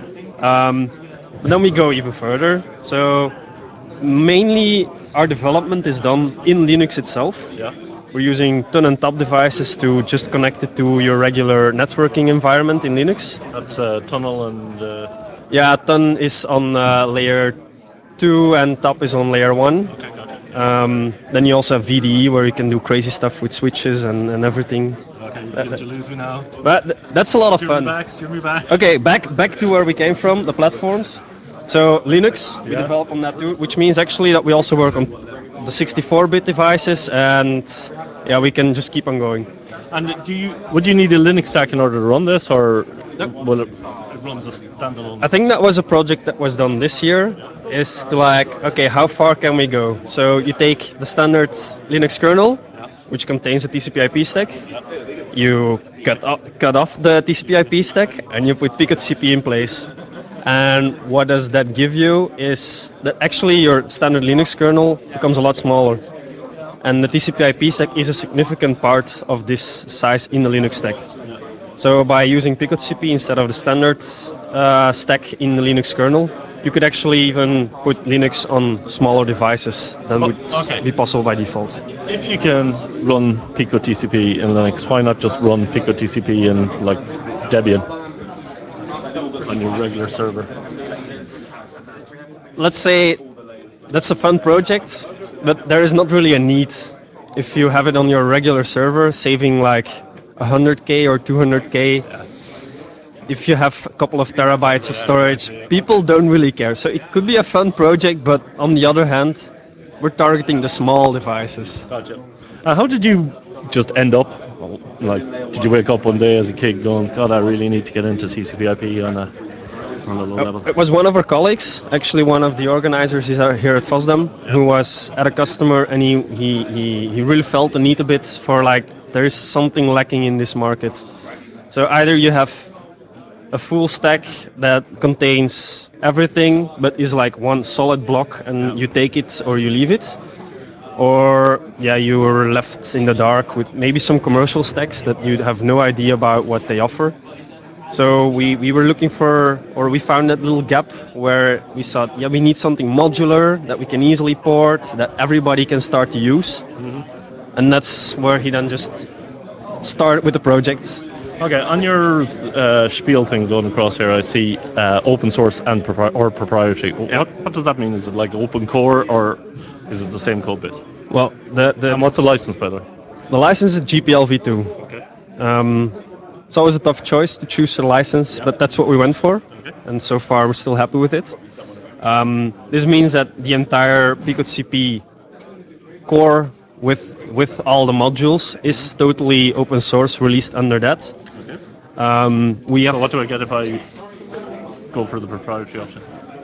Speaker 11: But then we go even further. So mainly our development is done in Linux itself.
Speaker 3: Yeah.
Speaker 11: We're using ton and top devices to just connect it to your regular networking environment in Linux.
Speaker 3: That's Tunnel and...
Speaker 11: Yeah, Ton is on layer 2 and top is on layer 1.
Speaker 3: Okay, gotcha.
Speaker 11: Then you also have VDE, where you can do crazy stuff with switches and everything.
Speaker 3: Okay, you're going to lose me now.
Speaker 11: But that's a lot of fun.
Speaker 3: Steer me back.
Speaker 11: Okay, back to where we came from, the platforms. So Linux, we develop on that too, which means actually that we also work on the 64-bit devices, and we can just keep on going.
Speaker 3: And would you need a Linux stack in order to run this, or will it runs a standalone?
Speaker 11: I think that was a project that was done this year, is to okay, how far can we go? So you take the standard Linux kernel, which contains a TCP/IP stack, you cut off the TCP/IP stack, and you put PicoTCP in place. And what does that give you is that actually your standard Linux kernel becomes a lot smaller. And the TCP/IP stack is a significant part of this size in the Linux stack. So by using PicoTCP instead of the standard stack in the Linux kernel, you could actually even put Linux on smaller devices than would be possible by default.
Speaker 3: If you can run PicoTCP in Linux, why not just run PicoTCP in Debian on your regular server?
Speaker 11: Let's say that's a fun project, but there is not really a need. If you have it on your regular server, saving 100K or 200K, if you have a couple of terabytes of storage, people don't really care. So it could be a fun project, but on the other hand, we're targeting the small devices.
Speaker 3: Gotcha. How did you just end up? Did you wake up one day as a kid going, God, I really need to get into TCP/IP on a low level?
Speaker 11: It was one of our colleagues, actually one of the organizers here at FOSDEM, who was at a customer, and he really felt the need a bit for there is something lacking in this market. So either you have a full stack that contains everything but is one solid block and you take it or you leave it, or you were left in the dark with maybe some commercial stacks that you have no idea about what they offer. So we were looking for, or we found that little gap where we thought, we need something modular that we can easily port, that everybody can start to use. Mm-hmm. And that's where he then just started with the project.
Speaker 3: Okay, on your spiel thing going across here, I see open source and proprietary. What does that mean? Is it open core, or is it the same code base?
Speaker 11: Well,
Speaker 3: and what's the license, by the way?
Speaker 11: The license is GPL v2.
Speaker 3: Okay.
Speaker 11: It's always a tough choice to choose a license, but that's what we went for, and so far we're still happy with it. This means that the entire PicoTCP core with all the modules is totally open source, released under that.
Speaker 3: Okay. So what do I get if I go for the proprietary option?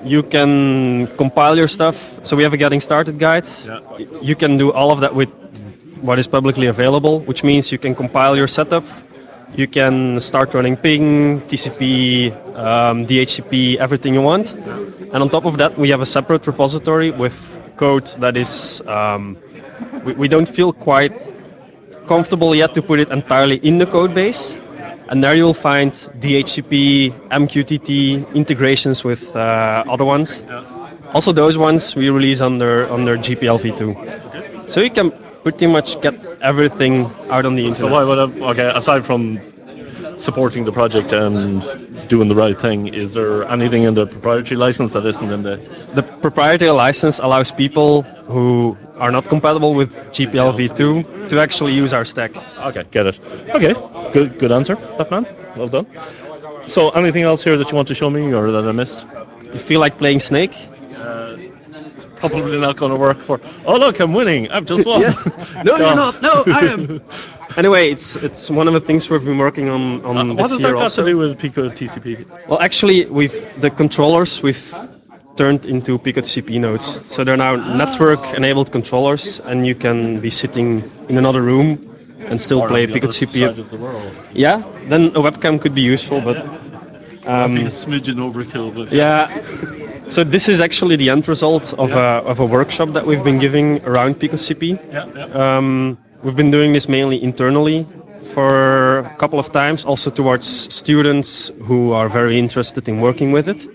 Speaker 11: you can compile your stuff. So we have a getting started guide. You can do all of that with what is publicly available, which means you can compile your setup. You can start running ping, TCP, DHCP, everything you want. And on top of that, we have a separate repository with code that is, we don't feel quite comfortable yet to put it entirely in the code base. And there you'll find DHCP, MQTT integrations with other ones. Also, those ones we release under GPL v2. So you can pretty much get everything out on the internet.
Speaker 3: So why would okay, aside from supporting the project and doing the right thing, is there anything in the proprietary license that isn't in the...
Speaker 11: The proprietary license allows people who are not compatible with GPL v2 to actually use our stack.
Speaker 3: Okay, get it. Okay, good answer, Batman. Well done. So anything else here that you want to show me or that I missed?
Speaker 11: You feel like playing Snake?
Speaker 3: It's probably not going to work for... Oh look, I'm winning! I've just won!
Speaker 11: Yes! No, you're not! No, I am! Anyway, it's one of the things we've been working on
Speaker 3: what
Speaker 11: this
Speaker 3: does
Speaker 11: year
Speaker 3: that got
Speaker 11: also.
Speaker 3: to do with Pico TCP?
Speaker 11: Well, actually, the controllers we've turned into Pico TCP nodes. So they're now network-enabled controllers, and you can be sitting in another room and still play Pico TCP.
Speaker 3: Side of the world.
Speaker 11: Yeah, then a webcam could be useful, but...
Speaker 3: That'd be a smidgen overkill, but...
Speaker 11: Yeah. So this is actually the end result of a workshop that we've been giving around Pico TCP. We've been doing this mainly internally for a couple of times, also towards students who are very interested in working with it.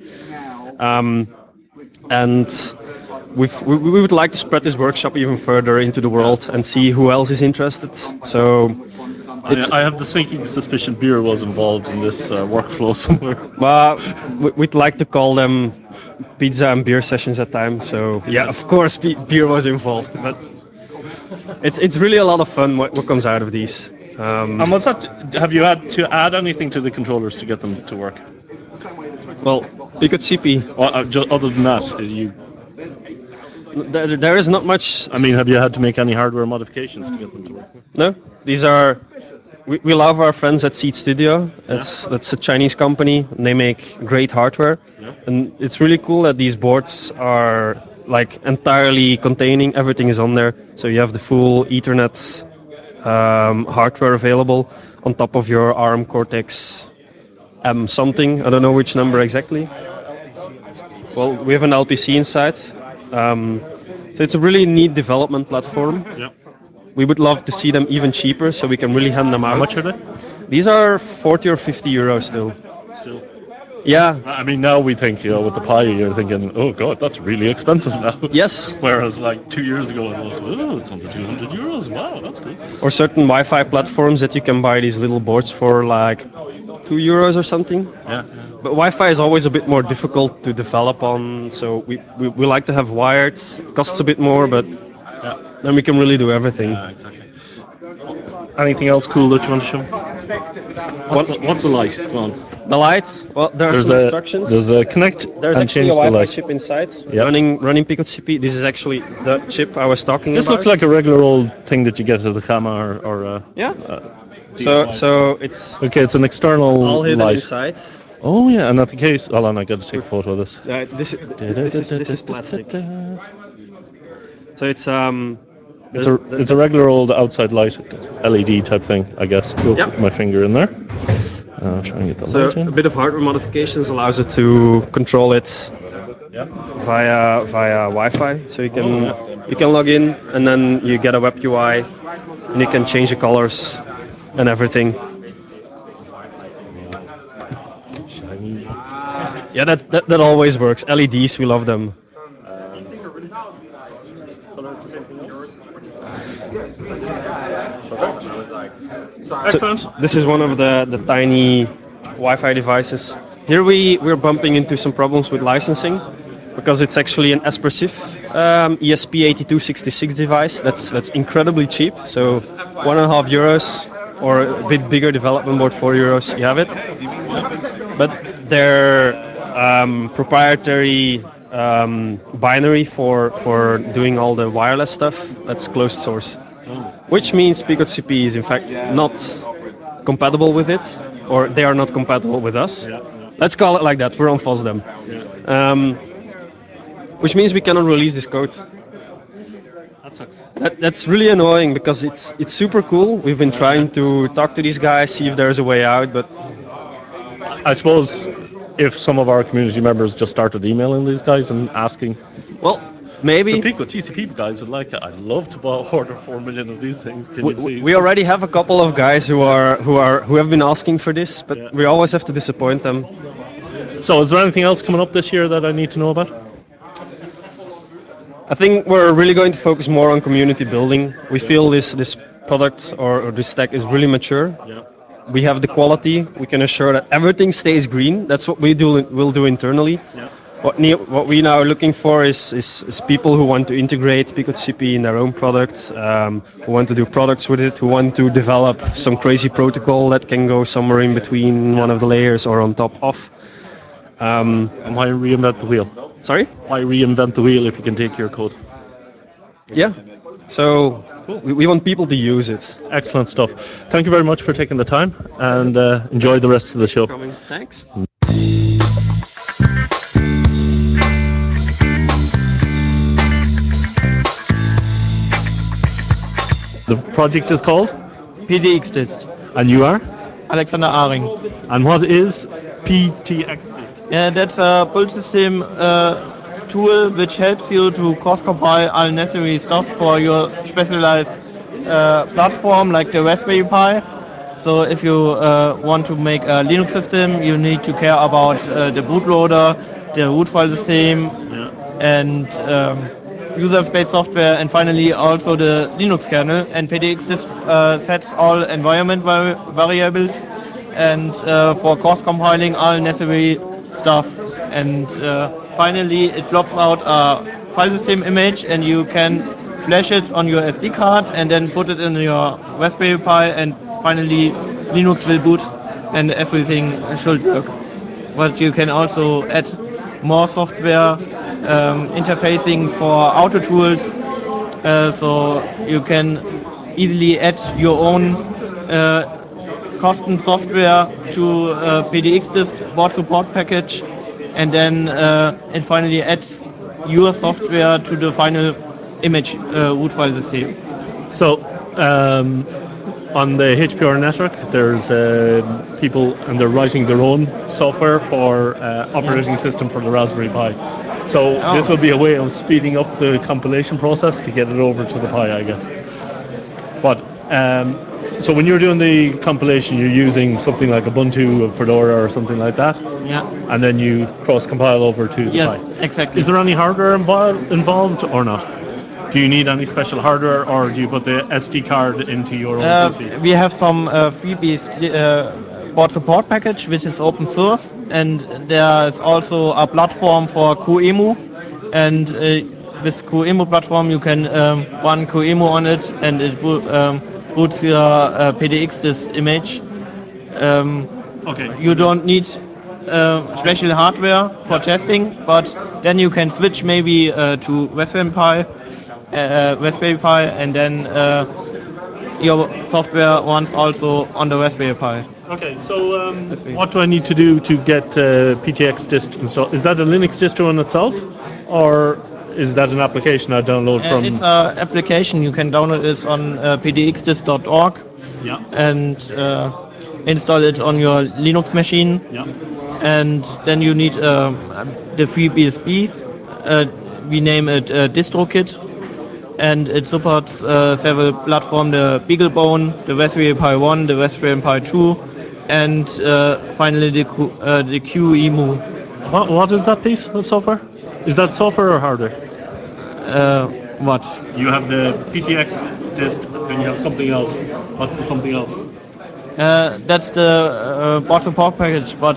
Speaker 11: And we would like to spread this workshop even further into the world and see who else is interested. So
Speaker 3: I have the sinking suspicion beer was involved in this workflow somewhere.
Speaker 11: Well, we'd like to call them pizza and beer sessions at times. So yeah, of course, beer was involved. But it's really a lot of fun what comes out of these.
Speaker 3: And what's that? Have you had to add anything to the controllers to get them to work?
Speaker 11: Well, Pico TCP.
Speaker 3: Other than that, you...
Speaker 11: There is not much.
Speaker 3: I mean, have you had to make any hardware modifications to get them to work?
Speaker 11: No, these are. We love our friends at Seed Studio. That's a Chinese company. And they make great hardware, and it's really cool that these boards are like entirely containing. Everything is on there, so you have the full Ethernet hardware available on top of your ARM Cortex M something. I don't know which number exactly. Well, we have an LPC inside. So it's a really neat development platform. We would love to see them even cheaper, so we can really hand them out.
Speaker 3: How much are they?
Speaker 11: These are 40 or 50 euros still.
Speaker 3: Still?
Speaker 11: Yeah.
Speaker 3: I mean, now we think, with the Pi, you're thinking, oh god, that's really expensive now.
Speaker 11: Yes.
Speaker 3: Whereas like 2 years ago it was, oh, it's under 200 euros, wow, that's good.
Speaker 11: Or certain Wi-Fi platforms that you can buy these little boards for like 2 euros or something.
Speaker 3: Yeah.
Speaker 11: But Wi-Fi is always a bit more difficult to develop on, so we like to have wired. It costs a bit more, but then we can really do everything.
Speaker 3: Yeah, exactly. Anything else cool that you want to show? What's the light? Go on.
Speaker 11: The lights? Well, there's some instructions.
Speaker 3: There's a connect
Speaker 11: There's
Speaker 3: and
Speaker 11: actually
Speaker 3: change
Speaker 11: a
Speaker 3: the
Speaker 11: Wi-Fi
Speaker 3: light.
Speaker 11: chip inside, running Pico TCP. This is actually the chip I was talking
Speaker 3: This
Speaker 11: about.
Speaker 3: looks like a regular old thing that you get at the Kama or
Speaker 11: So it's
Speaker 3: okay. It's an external
Speaker 11: all hidden
Speaker 3: light.
Speaker 11: inside.
Speaker 3: Oh yeah, and at the case. Hold on, I got to take a photo of this.
Speaker 11: This is plastic. So it's
Speaker 3: It's a regular old outside light, LED type thing, I guess. Put my finger in there. Try and get the light in.
Speaker 11: A bit of hardware modifications allows it to control it via Wi-Fi. So you can log in and then you get a web UI and you can change the colors and everything.
Speaker 3: Shiny.
Speaker 11: Yeah, that always works. LEDs, we love them.
Speaker 3: Excellent.
Speaker 11: So this is one of the tiny Wi-Fi devices. Here we're bumping into some problems with licensing because it's actually an Espressif ESP8266 device. That's incredibly cheap. So €1.5 or a bit bigger development board, €4. You have it. But their proprietary binary for doing all the wireless stuff, that's closed source. Which means Pico TCP is in fact not compatible with it, or they are not compatible with us. Let's call it like that, we're on FOSDEM. which means we cannot release this code.
Speaker 10: That sucks.
Speaker 11: That's really annoying because it's super cool. We've been trying to talk to these guys, see if there's a way out, but
Speaker 3: I suppose if some of our community members just started emailing these guys and asking,
Speaker 11: well, maybe
Speaker 3: the Pico TCP guys would like it. I'd love to order 4 million of these things. Can you please?
Speaker 11: we already have a couple of guys who have been asking for this, but we always have to disappoint them.
Speaker 3: So, is there anything else coming up this year that I need to know about?
Speaker 11: I think we're really going to focus more on community building. We feel this product or this stack is really mature.
Speaker 3: Yeah.
Speaker 11: We have the quality. We can assure that everything stays green. That's what we'll do internally.
Speaker 3: Yeah.
Speaker 11: What we now are looking for is people who want to integrate PicoTCP in their own products, who want to do products with it, who want to develop some crazy protocol that can go somewhere in between one of the layers or on top of.
Speaker 3: And why reinvent the wheel?
Speaker 11: Sorry?
Speaker 3: Why reinvent the wheel if you can take your code?
Speaker 11: Yeah. So we want people to use it.
Speaker 3: Excellent stuff. Thank you very much for taking the time, and enjoy the rest of the show.
Speaker 11: Thanks.
Speaker 3: The project is called
Speaker 12: PTXDist.
Speaker 3: And you are?
Speaker 12: Alexander Aring.
Speaker 3: And what is PTXDist?
Speaker 12: Yeah, that's a build system tool which helps you to cross-compile all necessary stuff for your specialized platform like the Raspberry Pi. So if you want to make a Linux system, you need to care about the bootloader, the root file system, and user space software, and finally also the Linux kernel. And PTXDist sets all environment variables and for cross-compiling all necessary stuff. And finally it drops out a file system image, and you can flash it on your SD card and then put it in your Raspberry Pi, and finally Linux will boot and everything should work. But you can also add more software interfacing for auto tools, so you can easily add your own custom software to PTXDist board support package, and then and finally add your software to the final image root file system.
Speaker 3: So, on the HPR network, there's people, and they're writing their own software for operating system for the Raspberry Pi. So this will be a way of speeding up the compilation process to get it over to the Pi, I guess. But so when you're doing the compilation, you're using something like Ubuntu or Fedora or something like that.
Speaker 12: Yeah.
Speaker 3: And then you cross-compile over to the Pi.
Speaker 12: Yes, exactly.
Speaker 3: Is there any hardware involved or not? Do you need any special hardware, or do you put the SD card into your own PC?
Speaker 12: We have some freebies board support package, which is open source, and there is also a platform for QEMU, and with QEMU platform you can run QEMU on it, and it boots your PTXDist image.
Speaker 3: Okay.
Speaker 12: You don't need special hardware for testing, but then you can switch maybe to Raspberry Pi, and then your software runs also on the Raspberry Pi.
Speaker 3: Okay, so what do I need to do to get PTXDist installed? Is that a Linux distro in itself, or is that an application I download from?
Speaker 12: It's an application. You can download it on ptxdist.org and install it on your Linux machine.
Speaker 3: Yeah.
Speaker 12: And then you need the FreeBSD. We name it DistroKit. And it supports several platforms, the BeagleBone, the Raspberry Pi 1, the Raspberry Pi 2, and finally the QEMU.
Speaker 3: What is that piece of software? Is that software or hardware?
Speaker 12: What?
Speaker 3: You have the PTXDist, and you have something else. What's the something else?
Speaker 12: That's the board support package, but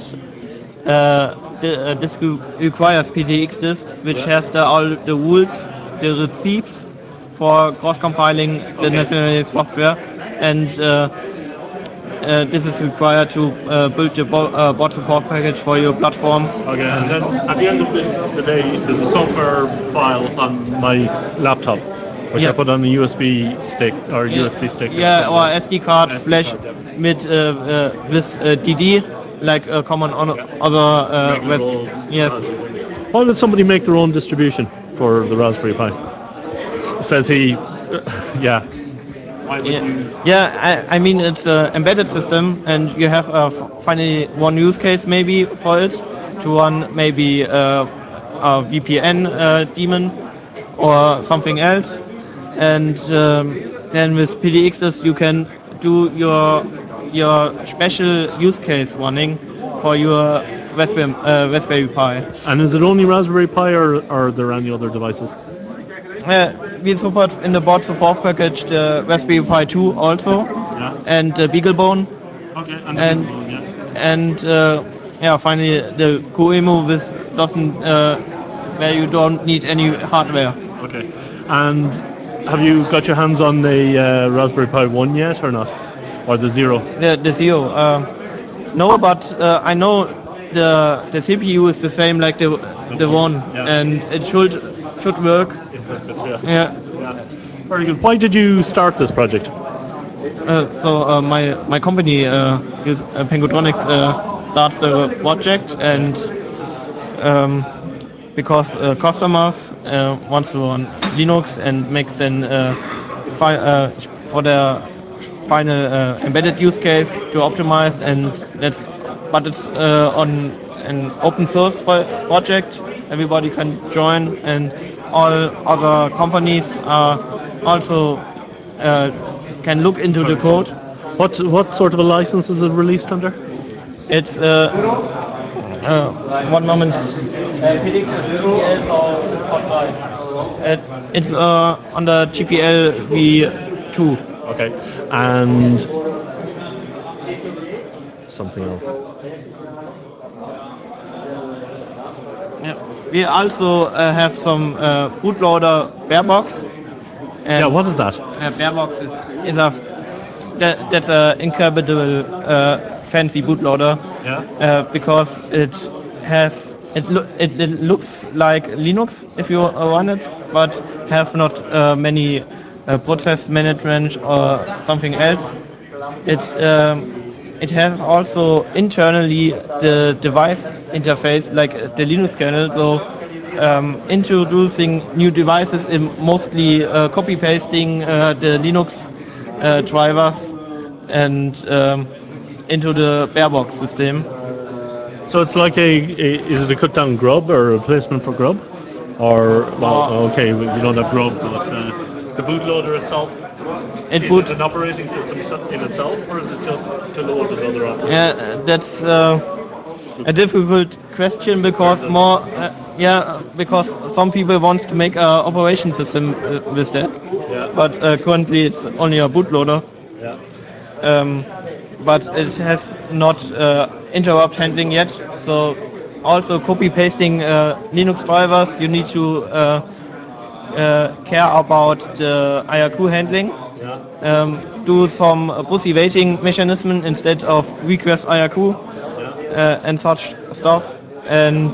Speaker 12: this requires PTXDist, which has all the rules, the recipes for cross-compiling the necessary software, and this is required to build the board support package for your platform.
Speaker 3: Okay, and then at the end of the day, there's a software file on my laptop, which I put on a USB stick or USB stick.
Speaker 12: Yeah, or SD card, flash with DD, like common on other yes.
Speaker 3: Why did somebody make their own distribution for the Raspberry Pi? Says he. Yeah. Why would you?
Speaker 12: Yeah, I mean it's an embedded system, and you have finally one use case maybe for it to run maybe a VPN daemon or something else, and then with PDXs you can do your special use case running for your Raspberry Pi.
Speaker 3: And is it only Raspberry Pi, or are there any other devices?
Speaker 12: We support in the board support package the Raspberry Pi 2 also, and BeagleBone,
Speaker 3: Okay,
Speaker 12: and
Speaker 3: BeagleBone,
Speaker 12: yeah, finally the QEMU with doesn't where you don't need any hardware.
Speaker 3: Okay. And have you got your hands on the Raspberry Pi 1 yet, or not? Or the Zero?
Speaker 12: The Zero. No, but I know the CPU is the same like the one, and it should work.
Speaker 3: In principle, yeah.
Speaker 12: Yeah.
Speaker 3: Very good. Why did you start this project?
Speaker 12: So my company Pengutronics starts the project, and because customers want to run Linux and makes then for their final embedded use case to optimize, and but it's on an open source project. Everybody can join, and all other companies are also can look into the code.
Speaker 3: What sort of a license is it released under?
Speaker 12: It's one moment. Felix is it's under GPL v2.
Speaker 3: Okay, and something else.
Speaker 12: Yeah. We also have some bootloader Barebox.
Speaker 3: Yeah, what is that?
Speaker 12: Barebox is a that's a incredible fancy bootloader.
Speaker 3: Yeah.
Speaker 12: Because it has it looks like Linux if you run it, but have not many process management or something else. It has also internally the device interface like the Linux kernel, so introducing new devices in mostly copy pasting the Linux drivers and into the Barebox system.
Speaker 3: So it's like is it a cut down grub or a replacement for grub? Or, well, okay, you don't have grub, but the bootloader itself, is it an operating system in itself, or is it just to load another operating system?
Speaker 12: Yeah, that's a difficult question because because some people want to make an operation system with that, but currently it's only a bootloader. But it has not interrupt handling yet. So also copy pasting Linux drivers, you need to care about the IRQ handling. Do some busy waiting mechanism instead of request IRQ and such stuff. And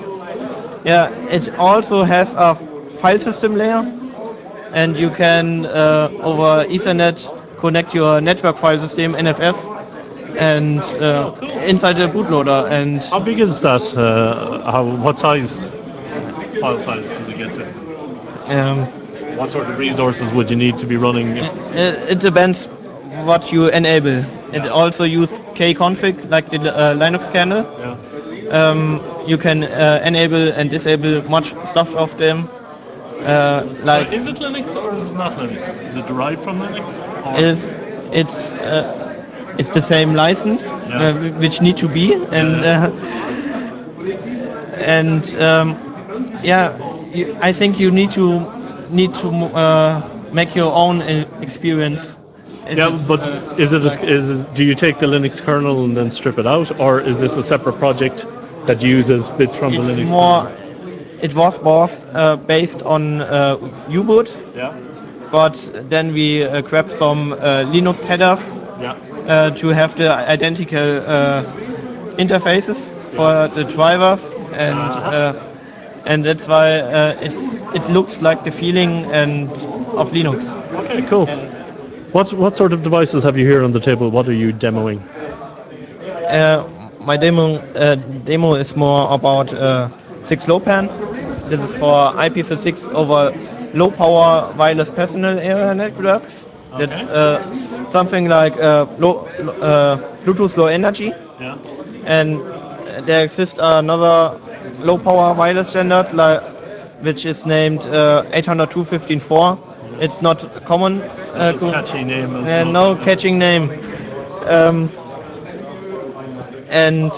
Speaker 12: it also has a file system layer, and you can over Ethernet connect your network file system NFS and inside the bootloader. And
Speaker 3: how big is that? What size file size does it get to? What sort of resources would you need to be running?
Speaker 12: It depends what you enable. It also uses kconfig like the Linux kernel. You can enable and disable much stuff of them.
Speaker 3: So is it Linux or is it not Linux? Is it derived from Linux?
Speaker 12: It's the same license, which need to be, I think you need to make your own experience.
Speaker 3: But do you take the Linux kernel and then strip it out, or is this a separate project that uses bits from the Linux kernel?
Speaker 12: It was based on U-boot, but then we grabbed some Linux headers to have the identical interfaces for the drivers, and that's why it looks like the feeling of Linux.
Speaker 3: Okay, cool. What sort of devices have you here on the table? What are you demoing?
Speaker 12: My demo is more about 6LoWPAN. This is for IPv6 over low power wireless personal area networks.
Speaker 10: Okay.
Speaker 12: That's something like Bluetooth Low Energy.
Speaker 10: Yeah.
Speaker 12: And there exists another low power wireless standard which is named 802.15.4. It's not common.
Speaker 10: Just catchy name as well.
Speaker 12: No catching name. And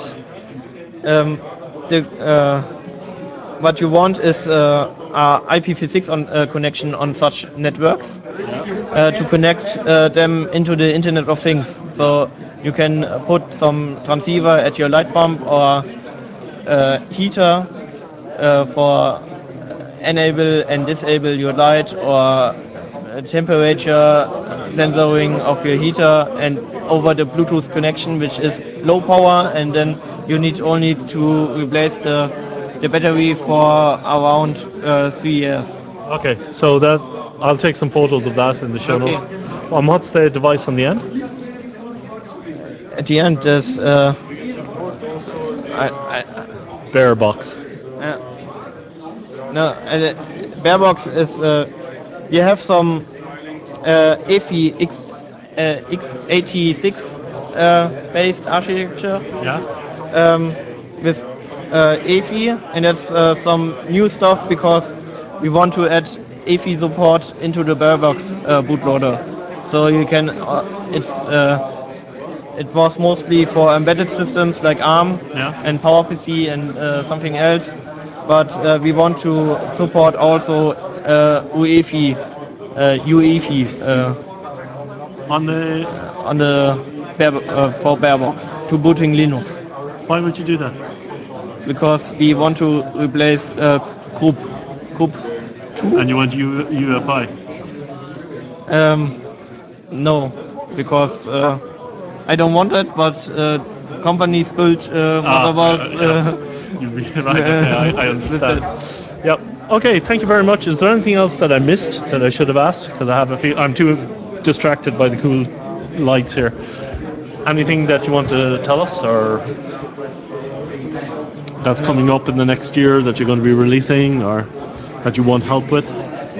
Speaker 12: what you want is IPv6 connection on such networks to connect them into the Internet of Things. So you can put some transceiver at your light bulb or heater for enable and disable your light, or temperature sensoring of your heater, and over the Bluetooth connection, which is low power, and then you need only to replace the battery for around 3 years.
Speaker 10: Okay, so that I'll take some photos of that in the show
Speaker 12: Okay.
Speaker 10: notes. And what's the device on the end?
Speaker 12: At the end, there's
Speaker 10: Bear box.
Speaker 12: no, Bearbox is you have some EFI x86 based architecture.
Speaker 10: Yeah.
Speaker 12: With EFI, and that's some new stuff because we want to add EFI support into the Bearbox bootloader. So you can, it was mostly for embedded systems like ARM and PowerPC and something else, but we want to support also UEFI
Speaker 10: on the
Speaker 12: for Bearbox to booting Linux.
Speaker 10: Why would you do that?
Speaker 12: Because we want to replace Group 2.
Speaker 10: And you want UEFI?
Speaker 12: No, because I don't want it, but companies build motherboards.
Speaker 10: Yes. Right, okay, I understand. Yep. Okay, thank you very much. Is there anything else that I missed that I should have asked? Because I have I'm too distracted by the cool lights here. Anything that you want to tell us, or that's coming up in the next year that you're going to be releasing, or that you want help with?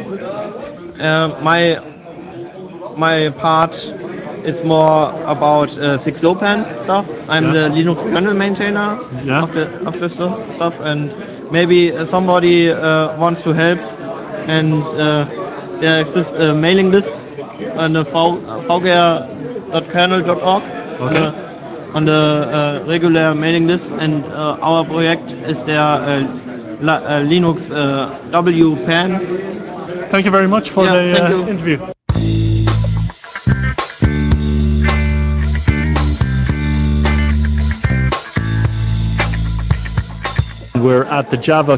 Speaker 12: My part is more about 6LoWPAN stuff. I'm the Linux kernel maintainer of the stuff, and maybe somebody wants to help. And there exists a mailing list on the vgr.kernel.org. On the regular mailing list, and our project is there Linux WPAN.
Speaker 10: Thank you very much for the interview. We're at the Java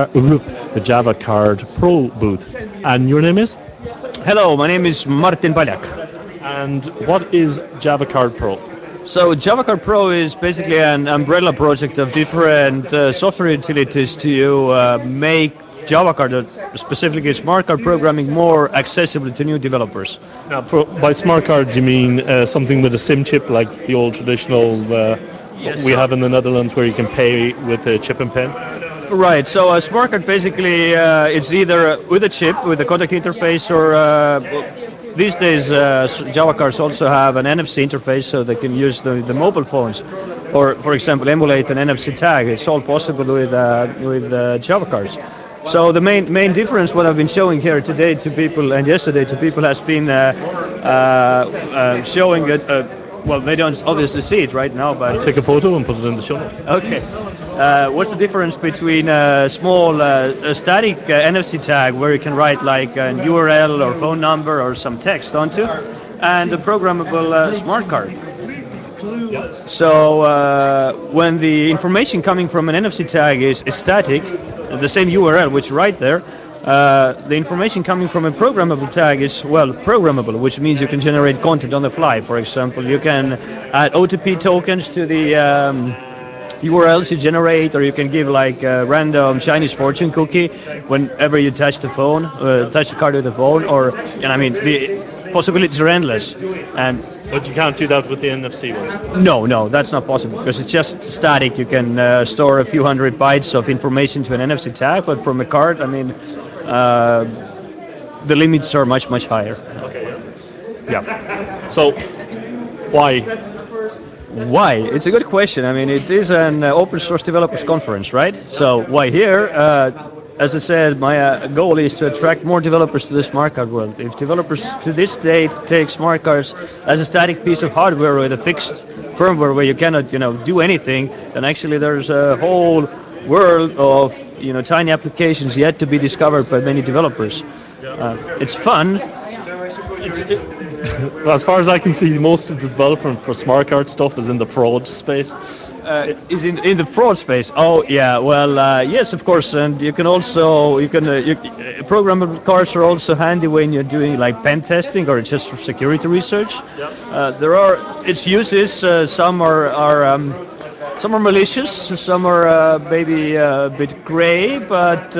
Speaker 10: Card Pro booth, and your name is?
Speaker 13: Hello, my name is Martin Paljak.
Speaker 10: And what is Java Card Pro?
Speaker 13: So Java Card Pro is basically an umbrella project of different software utilities to make Java Card, specifically smart card programming, more accessible to new developers.
Speaker 10: Now, by smart cards, you mean something with a SIM chip, like the old traditional we have in the Netherlands, where you can pay with a chip and pen?
Speaker 13: Right, so a smart card basically it's either with a chip, with a codec interface, or these days Java cards also have an NFC interface, so they can use the mobile phones, or for example emulate an NFC tag. It's all possible with Java cards. So the main difference, what I've been showing here today to people and yesterday to people, has been showing well, they don't obviously see it right now, but
Speaker 10: I'll take a photo and put it in the show notes.
Speaker 13: Okay. What's the difference between a small static NFC tag, where you can write like an URL or phone number or some text onto, and a programmable smart card? So when the information coming from an NFC tag is static, the same URL which right there, the information coming from a programmable tag is, well, programmable, which means you can generate content on the fly. For example, you can add OTP tokens to the URLs you generate, or you can give like a random Chinese fortune cookie whenever you touch the phone, touch the card with the phone, or, I mean, possibilities are endless. And
Speaker 10: But you can't do that with the NFC ones.
Speaker 13: no, that's not possible because it's just static. You can store a few hundred bytes of information to an NFC tag, but from a card, I mean, the limits are much higher.
Speaker 10: Okay. Yeah. So, why?
Speaker 13: Why? It's a good question. I mean, it is an open source developers conference, right? So why here? As I said, my goal is to attract more developers to the smart card world. If developers to this day take smart cards as a static piece of hardware with a fixed firmware where you cannot, do anything, then actually there's a whole world of, tiny applications yet to be discovered by many developers. It's fun.
Speaker 10: Well, as far as I can see, most of the development for smart card stuff is in the fraud space.
Speaker 13: Is in the fraud space. Oh yeah, well yes, of course, and you can programmable cards are also handy when you're doing like pen testing or just for security research. There are its uses. Some are malicious, some are maybe a bit gray, but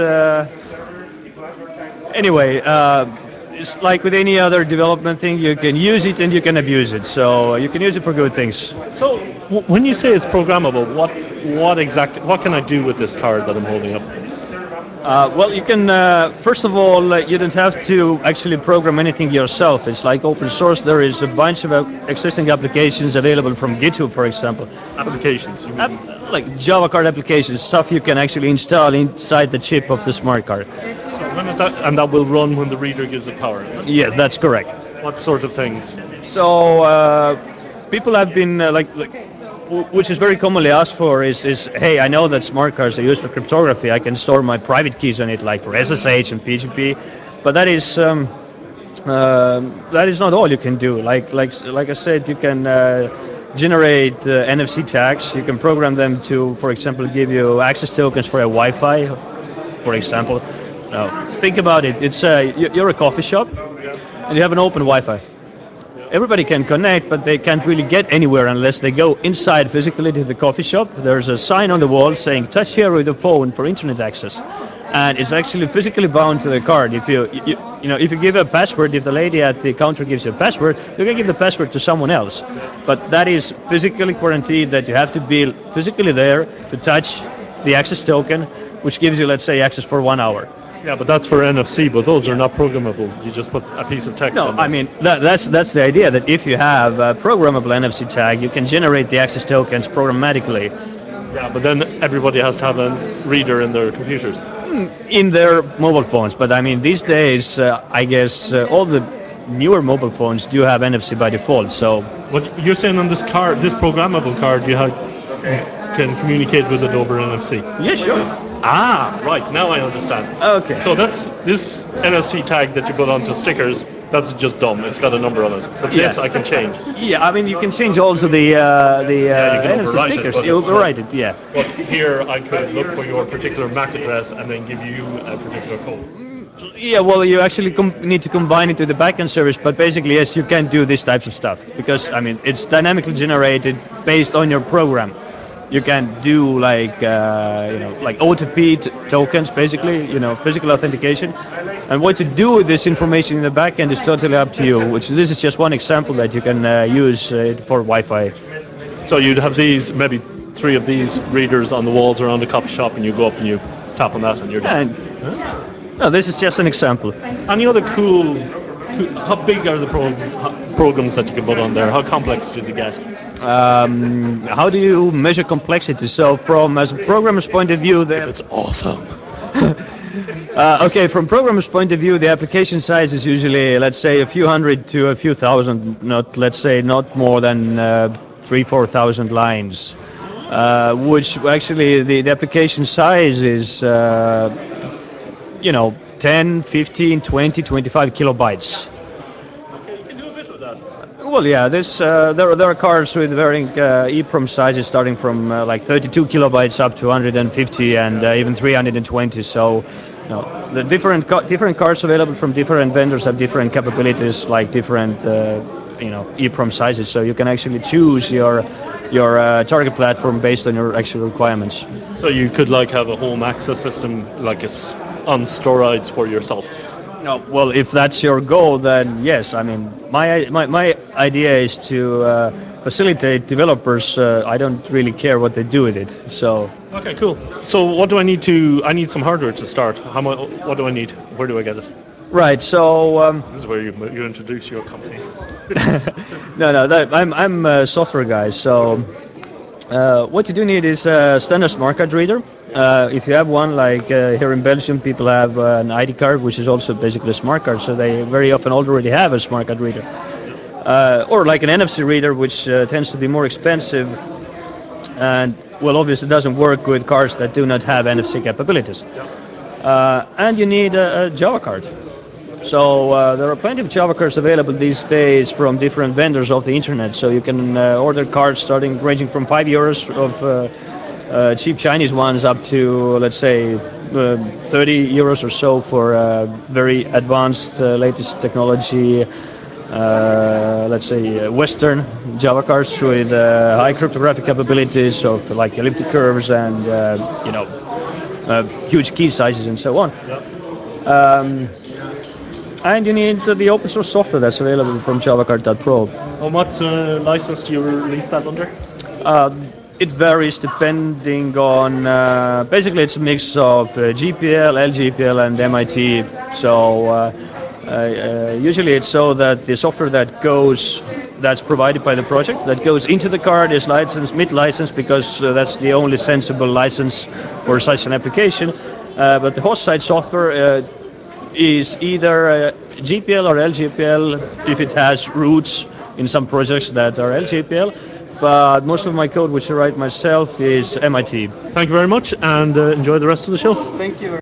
Speaker 13: anyway. It's like with any other development thing, you can use it and you can abuse it. So you can use it for good things.
Speaker 10: So when you say it's programmable, what can I do with this card that I'm holding up?
Speaker 13: Well, you can, first of all, you don't have to actually program anything yourself. It's like open source. There is a bunch of existing applications available from GitHub, for example.
Speaker 10: Applications? You mean?
Speaker 13: Like Java card applications, stuff you can actually install inside the chip of the smart card.
Speaker 10: So when is that? And that will run when the reader gives it power, is it?
Speaker 13: Yes, that's correct.
Speaker 10: What sort of things?
Speaker 13: So people have been which is very commonly asked for is hey, I know that smart cards are used for cryptography. I can store my private keys on it, like for SSH and PGP, but that is not all you can do. Like I said, you can generate NFC tags. You can program them to, for example, give you access tokens for a Wi-Fi, for example. Now, think about it. It's you're a coffee shop, and you have an open Wi-Fi. Everybody can connect, but they can't really get anywhere unless they go inside physically to the coffee shop. There's a sign on the wall saying "Touch here with the phone for internet access," and it's actually physically bound to the card. If if you give a password, if the lady at the counter gives you a password, you can give the password to someone else. But that is physically guaranteed that you have to be physically there to touch the access token, which gives you, let's say, access for 1 hour.
Speaker 10: Yeah, but that's for NFC, but those are not programmable. You just put a piece of text on
Speaker 13: there. I mean, that's the idea, that if you have a programmable NFC tag, you can generate the access tokens programmatically.
Speaker 10: Yeah, but then everybody has to have a reader in their computers.
Speaker 13: In their mobile phones, but I mean, these days, I guess all the newer mobile phones do have NFC by default, so...
Speaker 10: What you're saying on this card, this programmable card, you can communicate with it over NFC?
Speaker 13: Yeah, sure.
Speaker 10: Ah, right, now I understand.
Speaker 13: Okay.
Speaker 10: So this NFC tag that you put onto stickers, that's just dumb. It's got a number on it. But this I can change.
Speaker 13: Yeah, I mean, you can change also the NFC stickers. You override it, yeah.
Speaker 10: But here I could look for your particular MAC address and then give you a particular code.
Speaker 13: Yeah, well, you actually need to combine it to the backend service, but basically, yes, you can do these types of stuff because, I mean, it's dynamically generated based on your program. You can do like OTP tokens, basically, physical authentication. And what to do with this information in the backend is totally up to you. This is just one example that you can use for Wi-Fi.
Speaker 10: So you'd have maybe 3 of these readers on the walls around the coffee shop, and you go up and you tap on that, and you're done.
Speaker 13: No, this is just an example.
Speaker 10: Any other cool? How big are the programs that you can put on there? How complex do they get?
Speaker 13: How do you measure complexity? So, as a programmer's point of view,
Speaker 10: it's awesome.
Speaker 13: Okay, from programmer's point of view, the application size is usually, let's say, a few hundred to a few thousand. Not more than 3,000-4,000 lines. Which actually the application size is 10, 15, 20, 25 kilobytes.
Speaker 10: Okay, you can do a bit with that.
Speaker 13: Well, yeah, there are cards with varying EEPROM sizes starting from like 32 kilobytes up to 150 and even 320. So, the different cards available from different vendors have different capabilities, like different EEPROM sizes. So you can actually choose your target platform based on your actual requirements.
Speaker 10: So you could have a home access system on steroids for yourself.
Speaker 13: No, well, if that's your goal, then yes. I mean, my idea is to facilitate developers. I don't really care what they do with it. So
Speaker 10: Okay, cool. So what do I need to? I need some hardware to start. What do I need? Where do I get it?
Speaker 13: right. So
Speaker 10: This is where you introduce your company.
Speaker 13: no, I'm a software guy. So what you do need is a standard smart card reader. If you have one, like here in Belgium, people have an ID card, which is also basically a smart card. So they very often already have a smart card reader, or like an NFC reader, which tends to be more expensive, and well, obviously doesn't work with cards that do not have NFC capabilities. And you need a Java card. So there are plenty of Java cards available these days from different vendors of the internet. So you can order cards starting ranging from €5 of cheap Chinese ones up to, let's say, €30 or so for very advanced, latest technology. Let's say Western Java cards with high cryptographic capabilities of like elliptic curves and huge key sizes and so on. And you need the open source software that's available from JavaCard.pro.
Speaker 10: And what license do you release that under?
Speaker 13: It varies depending on, basically it's a mix of GPL, LGPL and MIT. So usually it's so that the software that's provided by the project that goes into the card is licensed, mid-licensed, because that's the only sensible license for such an application. But the host side software is either GPL or LGPL if it has roots in some projects that are LGPL, but most of my code, which I write myself, is MIT.
Speaker 10: Thank you very much, and enjoy the rest of the show.
Speaker 13: Thank you.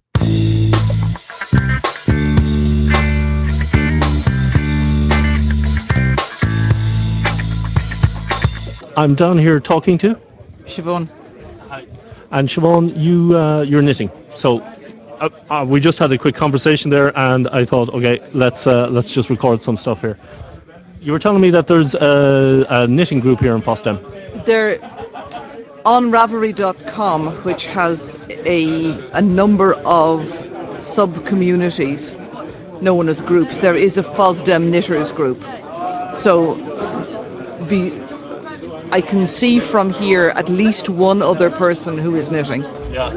Speaker 10: I'm down here talking to
Speaker 14: Siobhan.
Speaker 10: And Siobhan, you're knitting. So we just had a quick conversation there, and I thought, okay, let's just record some stuff here. You were telling me that there's a knitting group here in FOSDEM.
Speaker 14: They're on Ravelry.com, which has a number of sub-communities known as groups. There is a FOSDEM knitters group. So I can see from here at least one other person who is knitting.
Speaker 10: Yeah.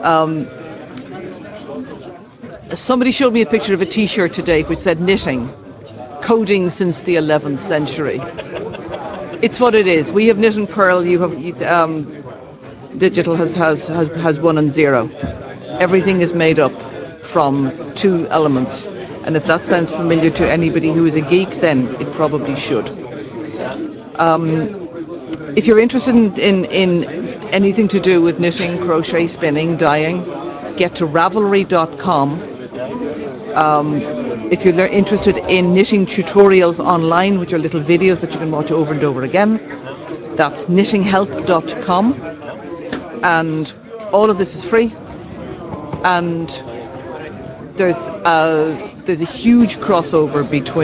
Speaker 14: Somebody showed me a picture of a T-shirt today which said knitting, coding since the 11th century. It's what it is. We have knit and purl. You have digital has 1 and 0. Everything is made up from 2 elements. And if that sounds familiar to anybody who is a geek, then it probably should. If you're interested in anything to do with knitting, crochet, spinning, dyeing, get to Ravelry.com. If you're interested in knitting tutorials online, which are little videos that you can watch over and over again, that's knittinghelp.com. And all of this is free. And there's a huge crossover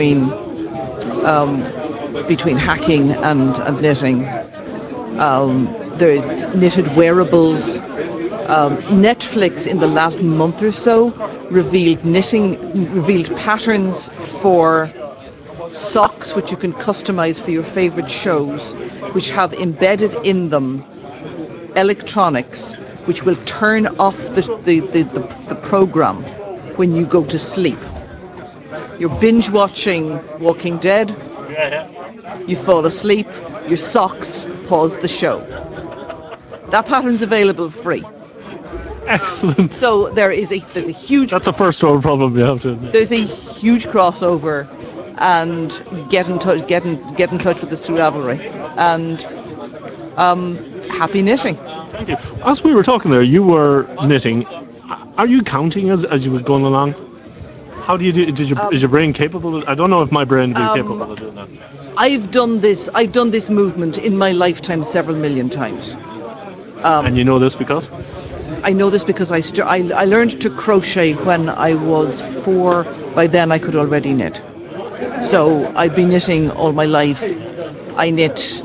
Speaker 14: between hacking and knitting. There's knitted wearables. Netflix in the last month or so revealed patterns for socks which you can customize for your favorite shows, which have embedded in them electronics which will turn off the program when you go to sleep. You're binge watching Walking Dead, you fall asleep, your socks pause the show. That pattern's available free.
Speaker 10: Excellent.
Speaker 14: So there's a huge.
Speaker 10: That's a first world problem, you have to admit.
Speaker 14: There's a huge crossover, and get in touch with us through Ravelry, and happy knitting.
Speaker 10: Thank you. As we were talking there, you were knitting. Are you counting as you were going along? How do you do? Is your brain capable? I don't know if my brain would be capable of doing that.
Speaker 14: I've done this movement in my lifetime several million times.
Speaker 10: And you know this because?
Speaker 14: I know this because I learned to crochet when I was 4. By then I could already knit. So I've been knitting all my life. I knit.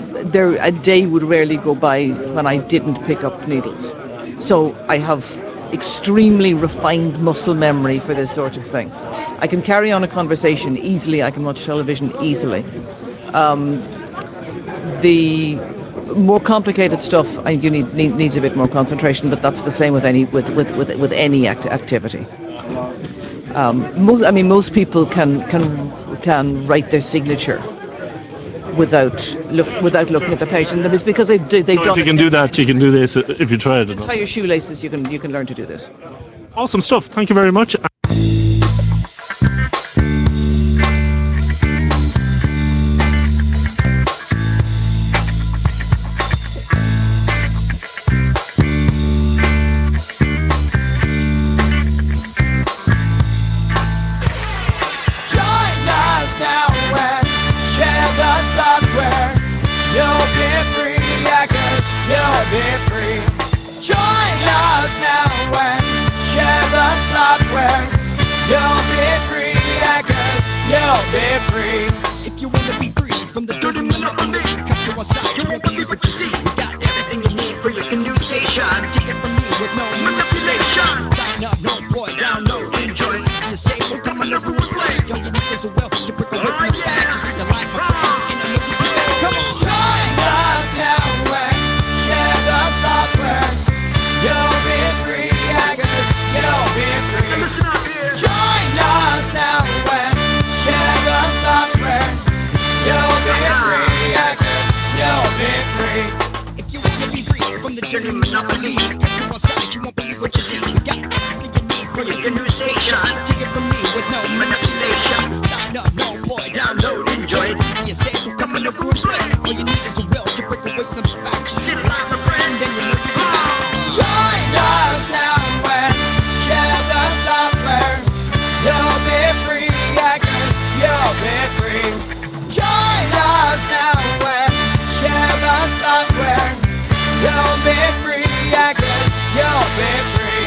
Speaker 14: A day would rarely go by when I didn't pick up needles. So I have extremely refined muscle memory for this sort of thing. I can carry on a conversation easily. I can watch television easily. The more complicated stuff, you needs a bit more concentration, but that's the same with any activity. Most people can write their signature without looking at the page, and it's because they've done.
Speaker 3: If you can do that, you can do this if you try it.
Speaker 14: Tie your shoelaces. You can learn to do this.
Speaker 3: Awesome stuff. Thank you very much.
Speaker 15: If you wanna be free from the dirty monopoly, come to our side, you won't believe what you see. We got everything you need for your new station. Take it from me with no manipulation. Sign up, no boy, download, enjoy. It's easy to say, we'll come on over and play. Yo, you need as well to break away from the back. You see the light, my friend, and I know you do that. Come on, join us now and share the software. You'll be free, hackers, you'll be free. Listen up here. Join us now and share the software. You'll be free, hackers, you'll be free. If you wanna be free from the dirty monopoly, come to our side, you won't believe what you see. We got everything you need for your new station. Take it from me with no manipulation. Sign up, no boy, download, enjoy. It's easy as say, we'll come on over and play. All you need is a will to break away from the back. You see the light, my friend, then you know you can do. Join us now and share the software. You'll be free, hackers, you'll be free. Join us now and share the software. You'll be free, hackers, you'll be free.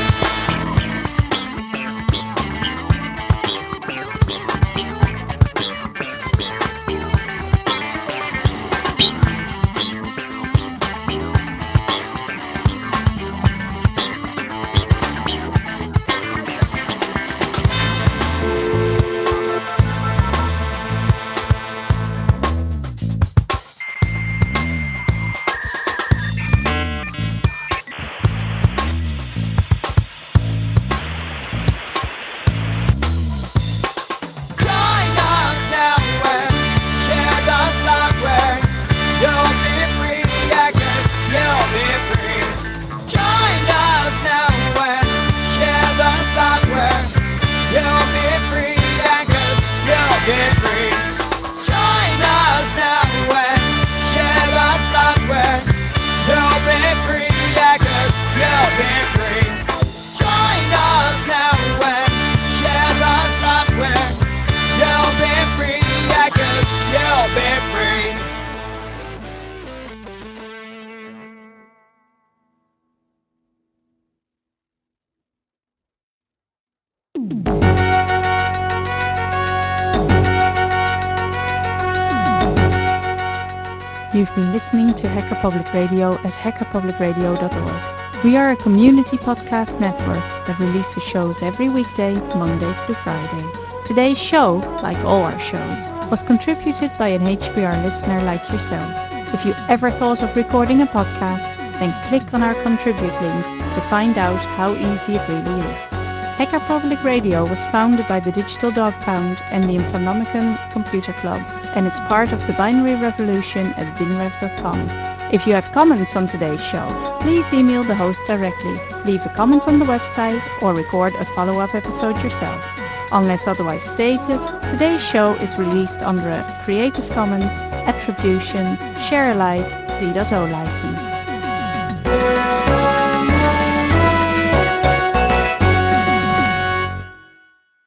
Speaker 2: You've been listening to Hacker Public Radio at hackerpublicradio.org. We are a community podcast network that releases shows every weekday, Monday through Friday. Today's show, like all our shows, was contributed by an HPR listener like yourself. If you ever thought of recording a podcast, then click on our contribute link to find out how easy it really is. Hacker Public Radio was founded by the Digital Dog Pound and the Infonomicon Computer Club and is part of the binary revolution at binrev.com. If you have comments on today's show, please email the host directly, leave a comment on the website, or record a follow-up episode yourself. Unless otherwise stated, today's show is released under a Creative Commons Attribution Share Alike 3.0 license.